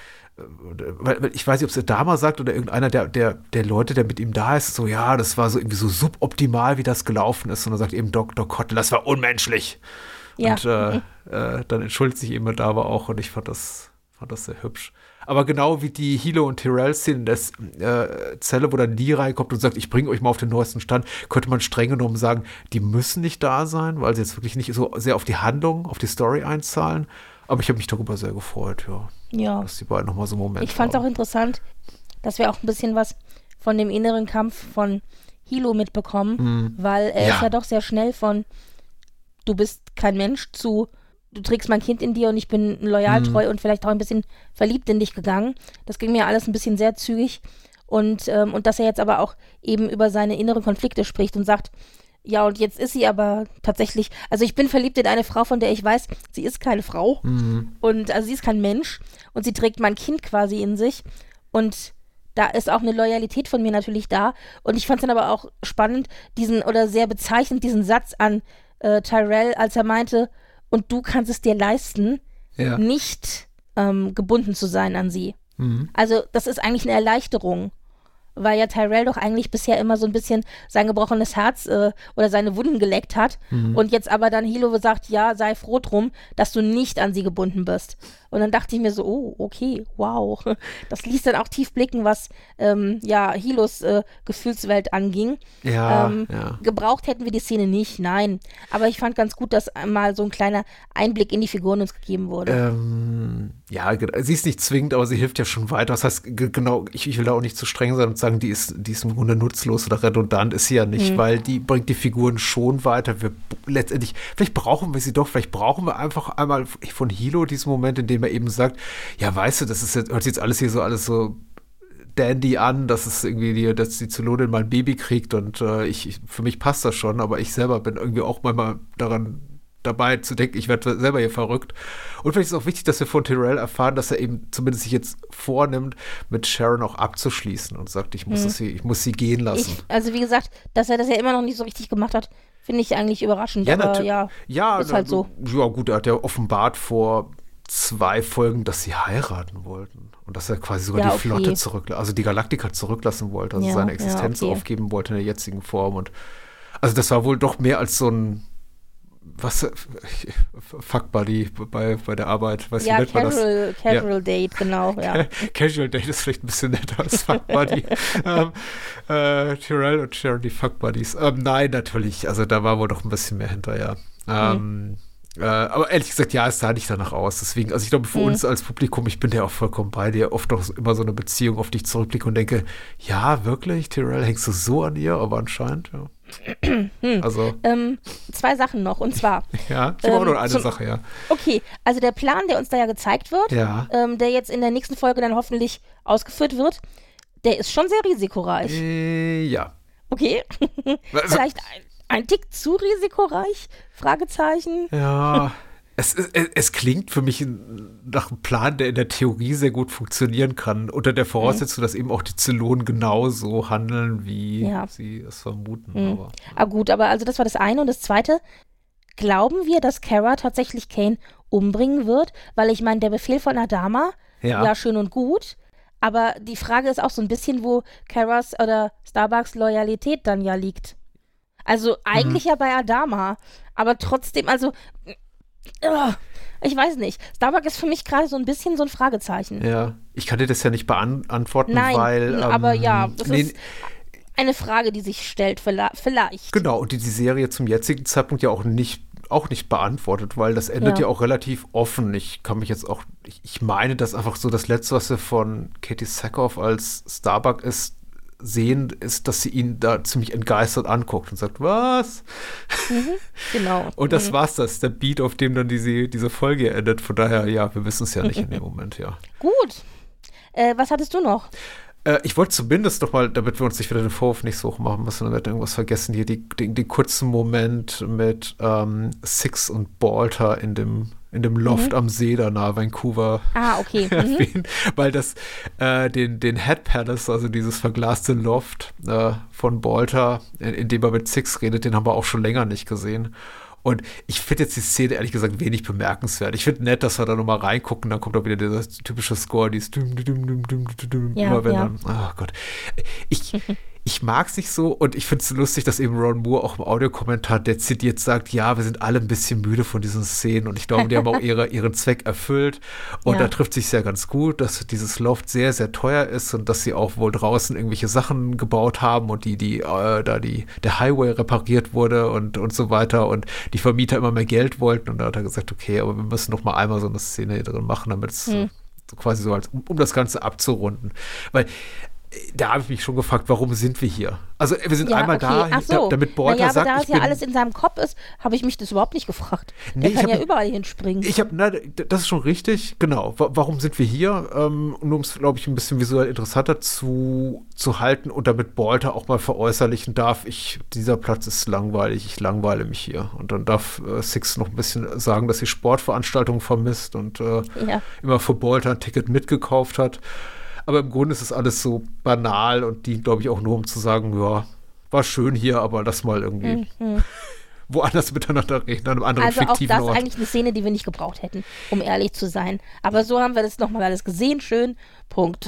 ich weiß nicht, ob es der Dahmer sagt oder irgendeiner der Leute, der mit ihm da ist, so, ja, das war so irgendwie so suboptimal, wie das gelaufen ist. Und dann sagt eben Dr. Cottle, das war unmenschlich. Ja. Und dann entschuldigt sich eben Dahmer auch und ich fand das sehr hübsch. Aber genau wie die Hilo und Tyrell-Szene in der Zelle, wo dann Lee reinkommt und sagt, ich bringe euch mal auf den neuesten Stand, könnte man streng genommen sagen, die müssen nicht da sein, weil sie jetzt wirklich nicht so sehr auf die Handlung, auf die Story einzahlen. Aber ich habe mich darüber sehr gefreut, dass die beiden nochmal so einen Moment Ich fand es auch interessant, dass wir auch ein bisschen was von dem inneren Kampf von Hilo mitbekommen, weil er ist ja doch sehr schnell von du bist kein Mensch zu du trägst mein Kind in dir und ich bin loyal, treu und vielleicht auch ein bisschen verliebt in dich gegangen. Das ging mir alles ein bisschen sehr zügig und dass er jetzt aber auch eben über seine inneren Konflikte spricht und sagt, ja, und jetzt ist sie aber tatsächlich, also ich bin verliebt in eine Frau, von der ich weiß, sie ist keine Frau und also sie ist kein Mensch und sie trägt mein Kind quasi in sich und da ist auch eine Loyalität von mir natürlich da und ich fand es dann aber auch spannend, sehr bezeichnend, diesen Satz an Tyrell, als er meinte, und du kannst es dir leisten, nicht gebunden zu sein an sie. Also das ist eigentlich eine Erleichterung, weil ja Tyrell doch eigentlich bisher immer so ein bisschen sein gebrochenes Herz oder seine Wunden geleckt hat und jetzt aber dann Hilo sagt, ja, sei froh drum, dass du nicht an sie gebunden bist. Und dann dachte ich mir so, oh, okay, wow. Das ließ dann auch tief blicken, was Hilos Gefühlswelt anging. Gebraucht hätten wir die Szene nicht, nein. Aber ich fand ganz gut, dass mal so ein kleiner Einblick in die Figuren uns gegeben wurde. Sie ist nicht zwingend, aber sie hilft ja schon weiter. Das heißt, genau, ich will da auch nicht zu streng sein und sagen, die ist im Grunde nutzlos oder redundant, ist sie ja nicht, weil die bringt die Figuren schon weiter. Vielleicht brauchen wir sie doch, vielleicht brauchen wir einfach einmal von Hilo diesen Moment, in dem er eben sagt, ja, weißt du, das ist hört sich jetzt alles so dandy an, dass es irgendwie, dass die Zylone mal ein Baby kriegt und für mich passt das schon, aber ich selber bin irgendwie auch manchmal dabei zu denken, ich werde selber hier verrückt. Und vielleicht ist es auch wichtig, dass wir von Tyrell erfahren, dass er eben zumindest sich jetzt vornimmt, mit Sharon auch abzuschließen und sagt, ich muss sie gehen lassen. Also wie gesagt, dass er das ja immer noch nicht so richtig gemacht hat, finde ich eigentlich überraschend. Ja, aber ist halt so. Ja gut, er hat ja offenbart vor 2 Folgen, dass sie heiraten wollten. Und dass er quasi sogar die Flotte also die Galaktika zurücklassen wollte, also seine Existenz aufgeben wollte in der jetzigen Form. Und also das war wohl doch mehr als so ein Fuck Buddy bei der Arbeit. Wie nennt man das? Casual Date, genau. Ja. Casual Date ist vielleicht ein bisschen netter als Fuck Buddy. Tyrell und Sharon, die Fuck Buddies. Nein, natürlich. Also da war wohl doch ein bisschen mehr hinterher. Aber ehrlich gesagt, es sah nicht danach aus. Deswegen, also ich glaube, für uns als Publikum, ich bin ja auch vollkommen bei dir, oft noch immer so eine Beziehung, auf die ich zurückblicke und denke, ja, wirklich, Tyrell, hängst du so an ihr? Aber anscheinend, ja. Also 2 Sachen noch, und zwar ich habe auch nur eine Sache, ja. Okay, also der Plan, der uns da ja gezeigt wird, der jetzt in der nächsten Folge dann hoffentlich ausgeführt wird, der ist schon sehr risikoreich. Ja. Okay, also, vielleicht ein Tick zu risikoreich? Fragezeichen. Ja, Es klingt für mich nach einem Plan, der in der Theorie sehr gut funktionieren kann, unter der Voraussetzung, dass eben auch die Zylonen genauso handeln, wie sie es vermuten. Aber also das war das eine. Und das zweite, glauben wir, dass Kara tatsächlich Kane umbringen wird? Weil ich meine, der Befehl von Adama, ja, schön und gut, aber die Frage ist auch so ein bisschen, wo Karas oder Starbucks Loyalität dann ja liegt. Also eigentlich ja bei Adama, aber trotzdem, also ich weiß nicht. Starbuck ist für mich gerade so ein bisschen so ein Fragezeichen. Ja, ich kann dir das ja nicht beantworten, Nein, weil aber das ist eine Frage, die sich stellt, vielleicht. Genau, und die Serie zum jetzigen Zeitpunkt ja auch nicht beantwortet, weil das endet ja auch relativ offen. Ich kann mich jetzt auch, ich meine, dass einfach so das Letzte, was wir von Katie Sackhoff als Starbuck sehen, ist, dass sie ihn da ziemlich entgeistert anguckt und sagt, was? Genau. Und das war's, das ist der Beat, auf dem dann diese Folge endet. Von daher, ja, wir wissen es ja nicht in dem Moment, ja. Gut. Was hattest du noch? Ich wollte zumindest noch mal, damit wir uns nicht wieder den Vorwurf nicht so hoch machen müssen, dann wird irgendwas vergessen, hier den kurzen Moment mit Six und Balter in dem Loft am See da nahe Vancouver okay. erwähnen, weil das den Head Palace, also dieses verglaste Loft von Balter, in dem er mit Six redet, den haben wir auch schon länger nicht gesehen. Und ich finde jetzt die Szene ehrlich gesagt wenig bemerkenswert. Ich finde nett, dass wir da nochmal reingucken, dann kommt auch wieder dieser typische Score, dieses immer wenn dann, oh Gott. Ich mag es nicht so und ich finde es lustig, dass eben Ron Moore auch im Audiokommentar dezidiert sagt, ja, wir sind alle ein bisschen müde von diesen Szenen und ich glaube, die haben auch ihren Zweck erfüllt und da trifft sich sehr ganz gut, dass dieses Loft sehr, sehr teuer ist und dass sie auch wohl draußen irgendwelche Sachen gebaut haben und der Highway repariert wurde und so weiter und die Vermieter immer mehr Geld wollten und da hat er gesagt, okay, aber wir müssen noch mal einmal so eine Szene hier drin machen, damit es so quasi so um das Ganze abzurunden, weil da habe ich mich schon gefragt, warum sind wir hier? Also wir sind einmal da, damit Balter sagt, aber da es ja alles in seinem Kopf ist, habe ich mich das überhaupt nicht gefragt. Der kann ja überall hinspringen. Das ist schon richtig, genau. Warum sind wir hier? Nur um es, glaube ich, ein bisschen visuell interessanter zu halten und damit Balter auch mal veräußerlichen darf, dieser Platz ist langweilig, ich langweile mich hier. Und dann darf Six noch ein bisschen sagen, dass sie Sportveranstaltungen vermisst und immer für Balter ein Ticket mitgekauft hat. Aber im Grunde ist es alles so banal und dient, glaube ich, auch nur, um zu sagen, ja, war schön hier, aber lass mal irgendwie woanders miteinander reden, an einem anderen fiktiven Ort. Also auch das ist eigentlich eine Szene, die wir nicht gebraucht hätten, um ehrlich zu sein. Aber so haben wir das nochmal alles gesehen, schön, Punkt.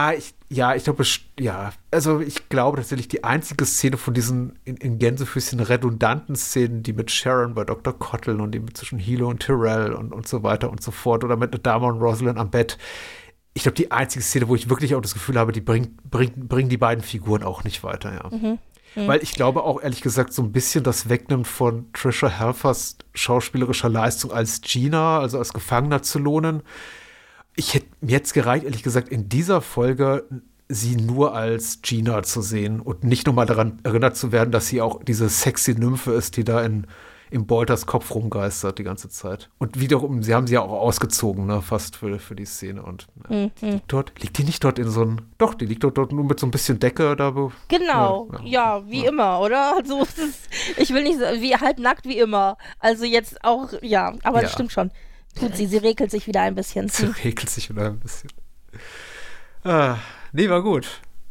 Also ich glaube tatsächlich, die einzige Szene von diesen in Gänsefüßchen redundanten Szenen, die mit Sharon bei Dr. Cottle und die zwischen Hilo und Tyrell und so weiter und so fort oder mit Adama und Rosalind am Bett, ich glaube, die einzige Szene, wo ich wirklich auch das Gefühl habe, die bringen die beiden Figuren auch nicht weiter, ja. Weil ich glaube auch, ehrlich gesagt, so ein bisschen das Wegnehmen von Trisha Helfers schauspielerischer Leistung als Gina, also als Gefangener zu lohnen. Ich hätte mir jetzt gereicht, ehrlich gesagt, in dieser Folge sie nur als Gina zu sehen und nicht nochmal daran erinnert zu werden, dass sie auch diese sexy Nymphe ist, die da in Balters Kopf rumgeistert die ganze Zeit. Und wiederum, sie haben sie ja auch ausgezogen, ne, fast für die Szene. Und liegt die nicht dort in so einem, doch, die liegt dort nur mit so ein bisschen Decke da. Genau, wie immer, oder? Also, ich will nicht sagen, wie halbnackt wie immer. Also jetzt auch, aber das stimmt schon. Tut sie regelt sich wieder ein bisschen. Sie regelt sich wieder ein bisschen. Nee, war gut.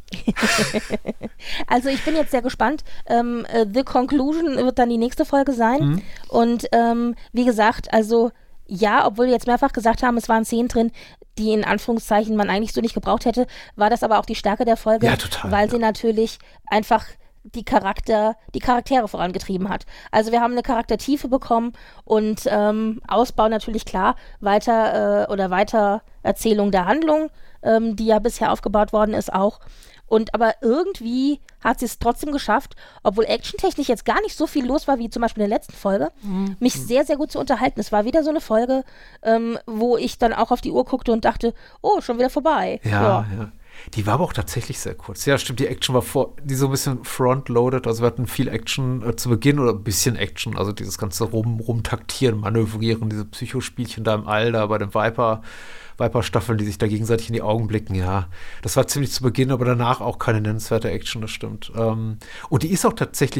Also ich bin jetzt sehr gespannt. The Conclusion wird dann die nächste Folge sein. Und wie gesagt, also obwohl wir jetzt mehrfach gesagt haben, es waren Szenen drin, die in Anführungszeichen man eigentlich so nicht gebraucht hätte, war das aber auch die Stärke der Folge, weil sie natürlich einfach die Charaktere vorangetrieben hat. Also wir haben eine Charaktertiefe bekommen und Ausbau natürlich klar, Weitererzählung der Handlung, die ja bisher aufgebaut worden ist auch. Aber irgendwie hat sie es trotzdem geschafft, obwohl actiontechnisch jetzt gar nicht so viel los war, wie zum Beispiel in der letzten Folge, mich sehr, sehr gut zu unterhalten. Es war wieder so eine Folge, wo ich dann auch auf die Uhr guckte und dachte, oh, schon wieder vorbei. Ja. Die war aber auch tatsächlich sehr kurz. Ja, stimmt, die Action war die so ein bisschen front-loaded, also wir hatten viel Action zu Beginn oder ein bisschen Action, also dieses ganze rumtaktieren, manövrieren, diese Psychospielchen da im All, da bei den Viper-Staffeln, die sich da gegenseitig in die Augen blicken, ja. Das war ziemlich zu Beginn, aber danach auch keine nennenswerte Action, das stimmt. Und die ist auch tatsächlich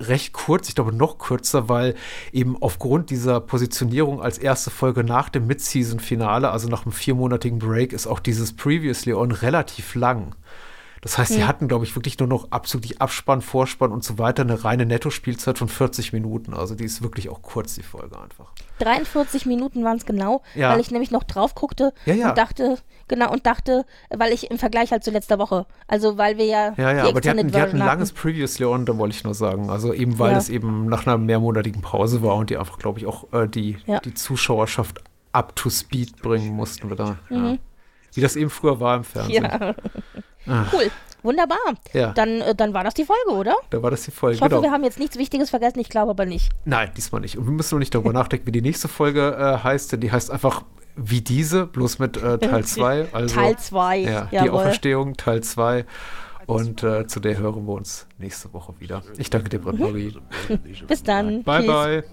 recht kurz, ich glaube noch kürzer, weil eben aufgrund dieser Positionierung als erste Folge nach dem Mid-Season-Finale, also nach einem 4-monatigen Break, ist auch dieses Previously On relativ lang. Das heißt, sie hatten, glaube ich, wirklich nur noch abzüglich Abspann, Vorspann und so weiter eine reine Nettospielzeit von 40 Minuten. Also die ist wirklich auch kurz, die Folge einfach. 43 Minuten waren es genau, weil ich nämlich noch drauf guckte und dachte, weil ich im Vergleich halt zu letzter Woche, also weil wir ja die aber die hatten ein langes Previously On, da wollte ich nur sagen. Also eben, weil es eben nach einer mehrmonatigen Pause war und die einfach, glaube ich, auch die Zuschauerschaft up to speed bringen mussten wieder. Ja. Wie das eben früher war im Fernsehen. Ja. Cool, wunderbar. Ja. Dann war das die Folge, oder? Da war das die Folge, Ich hoffe, wir haben jetzt nichts Wichtiges vergessen, ich glaube aber nicht. Nein, diesmal nicht. Und wir müssen noch nicht darüber nachdenken, wie die nächste Folge heißt, denn die heißt einfach wie diese, bloß mit Teil 2. Also, Teil 2, ja, die Auferstehung, Teil 2. Und zu der hören wir uns nächste Woche wieder. Ich danke dir, Britt-Marie. Bis dann. Bye, bye.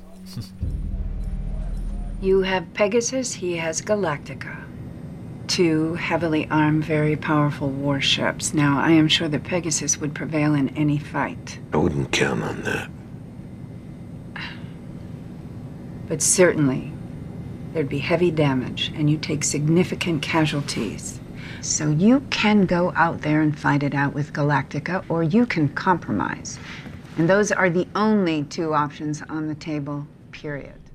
You have Pegasus, he has Galactica. 2 heavily armed, very powerful warships. Now, I am sure that Pegasus would prevail in any fight. I wouldn't count on that. But certainly, there'd be heavy damage, and you'd take significant casualties. So you can go out there and fight it out with Galactica, or you can compromise. And those are the only 2 options on the table, period.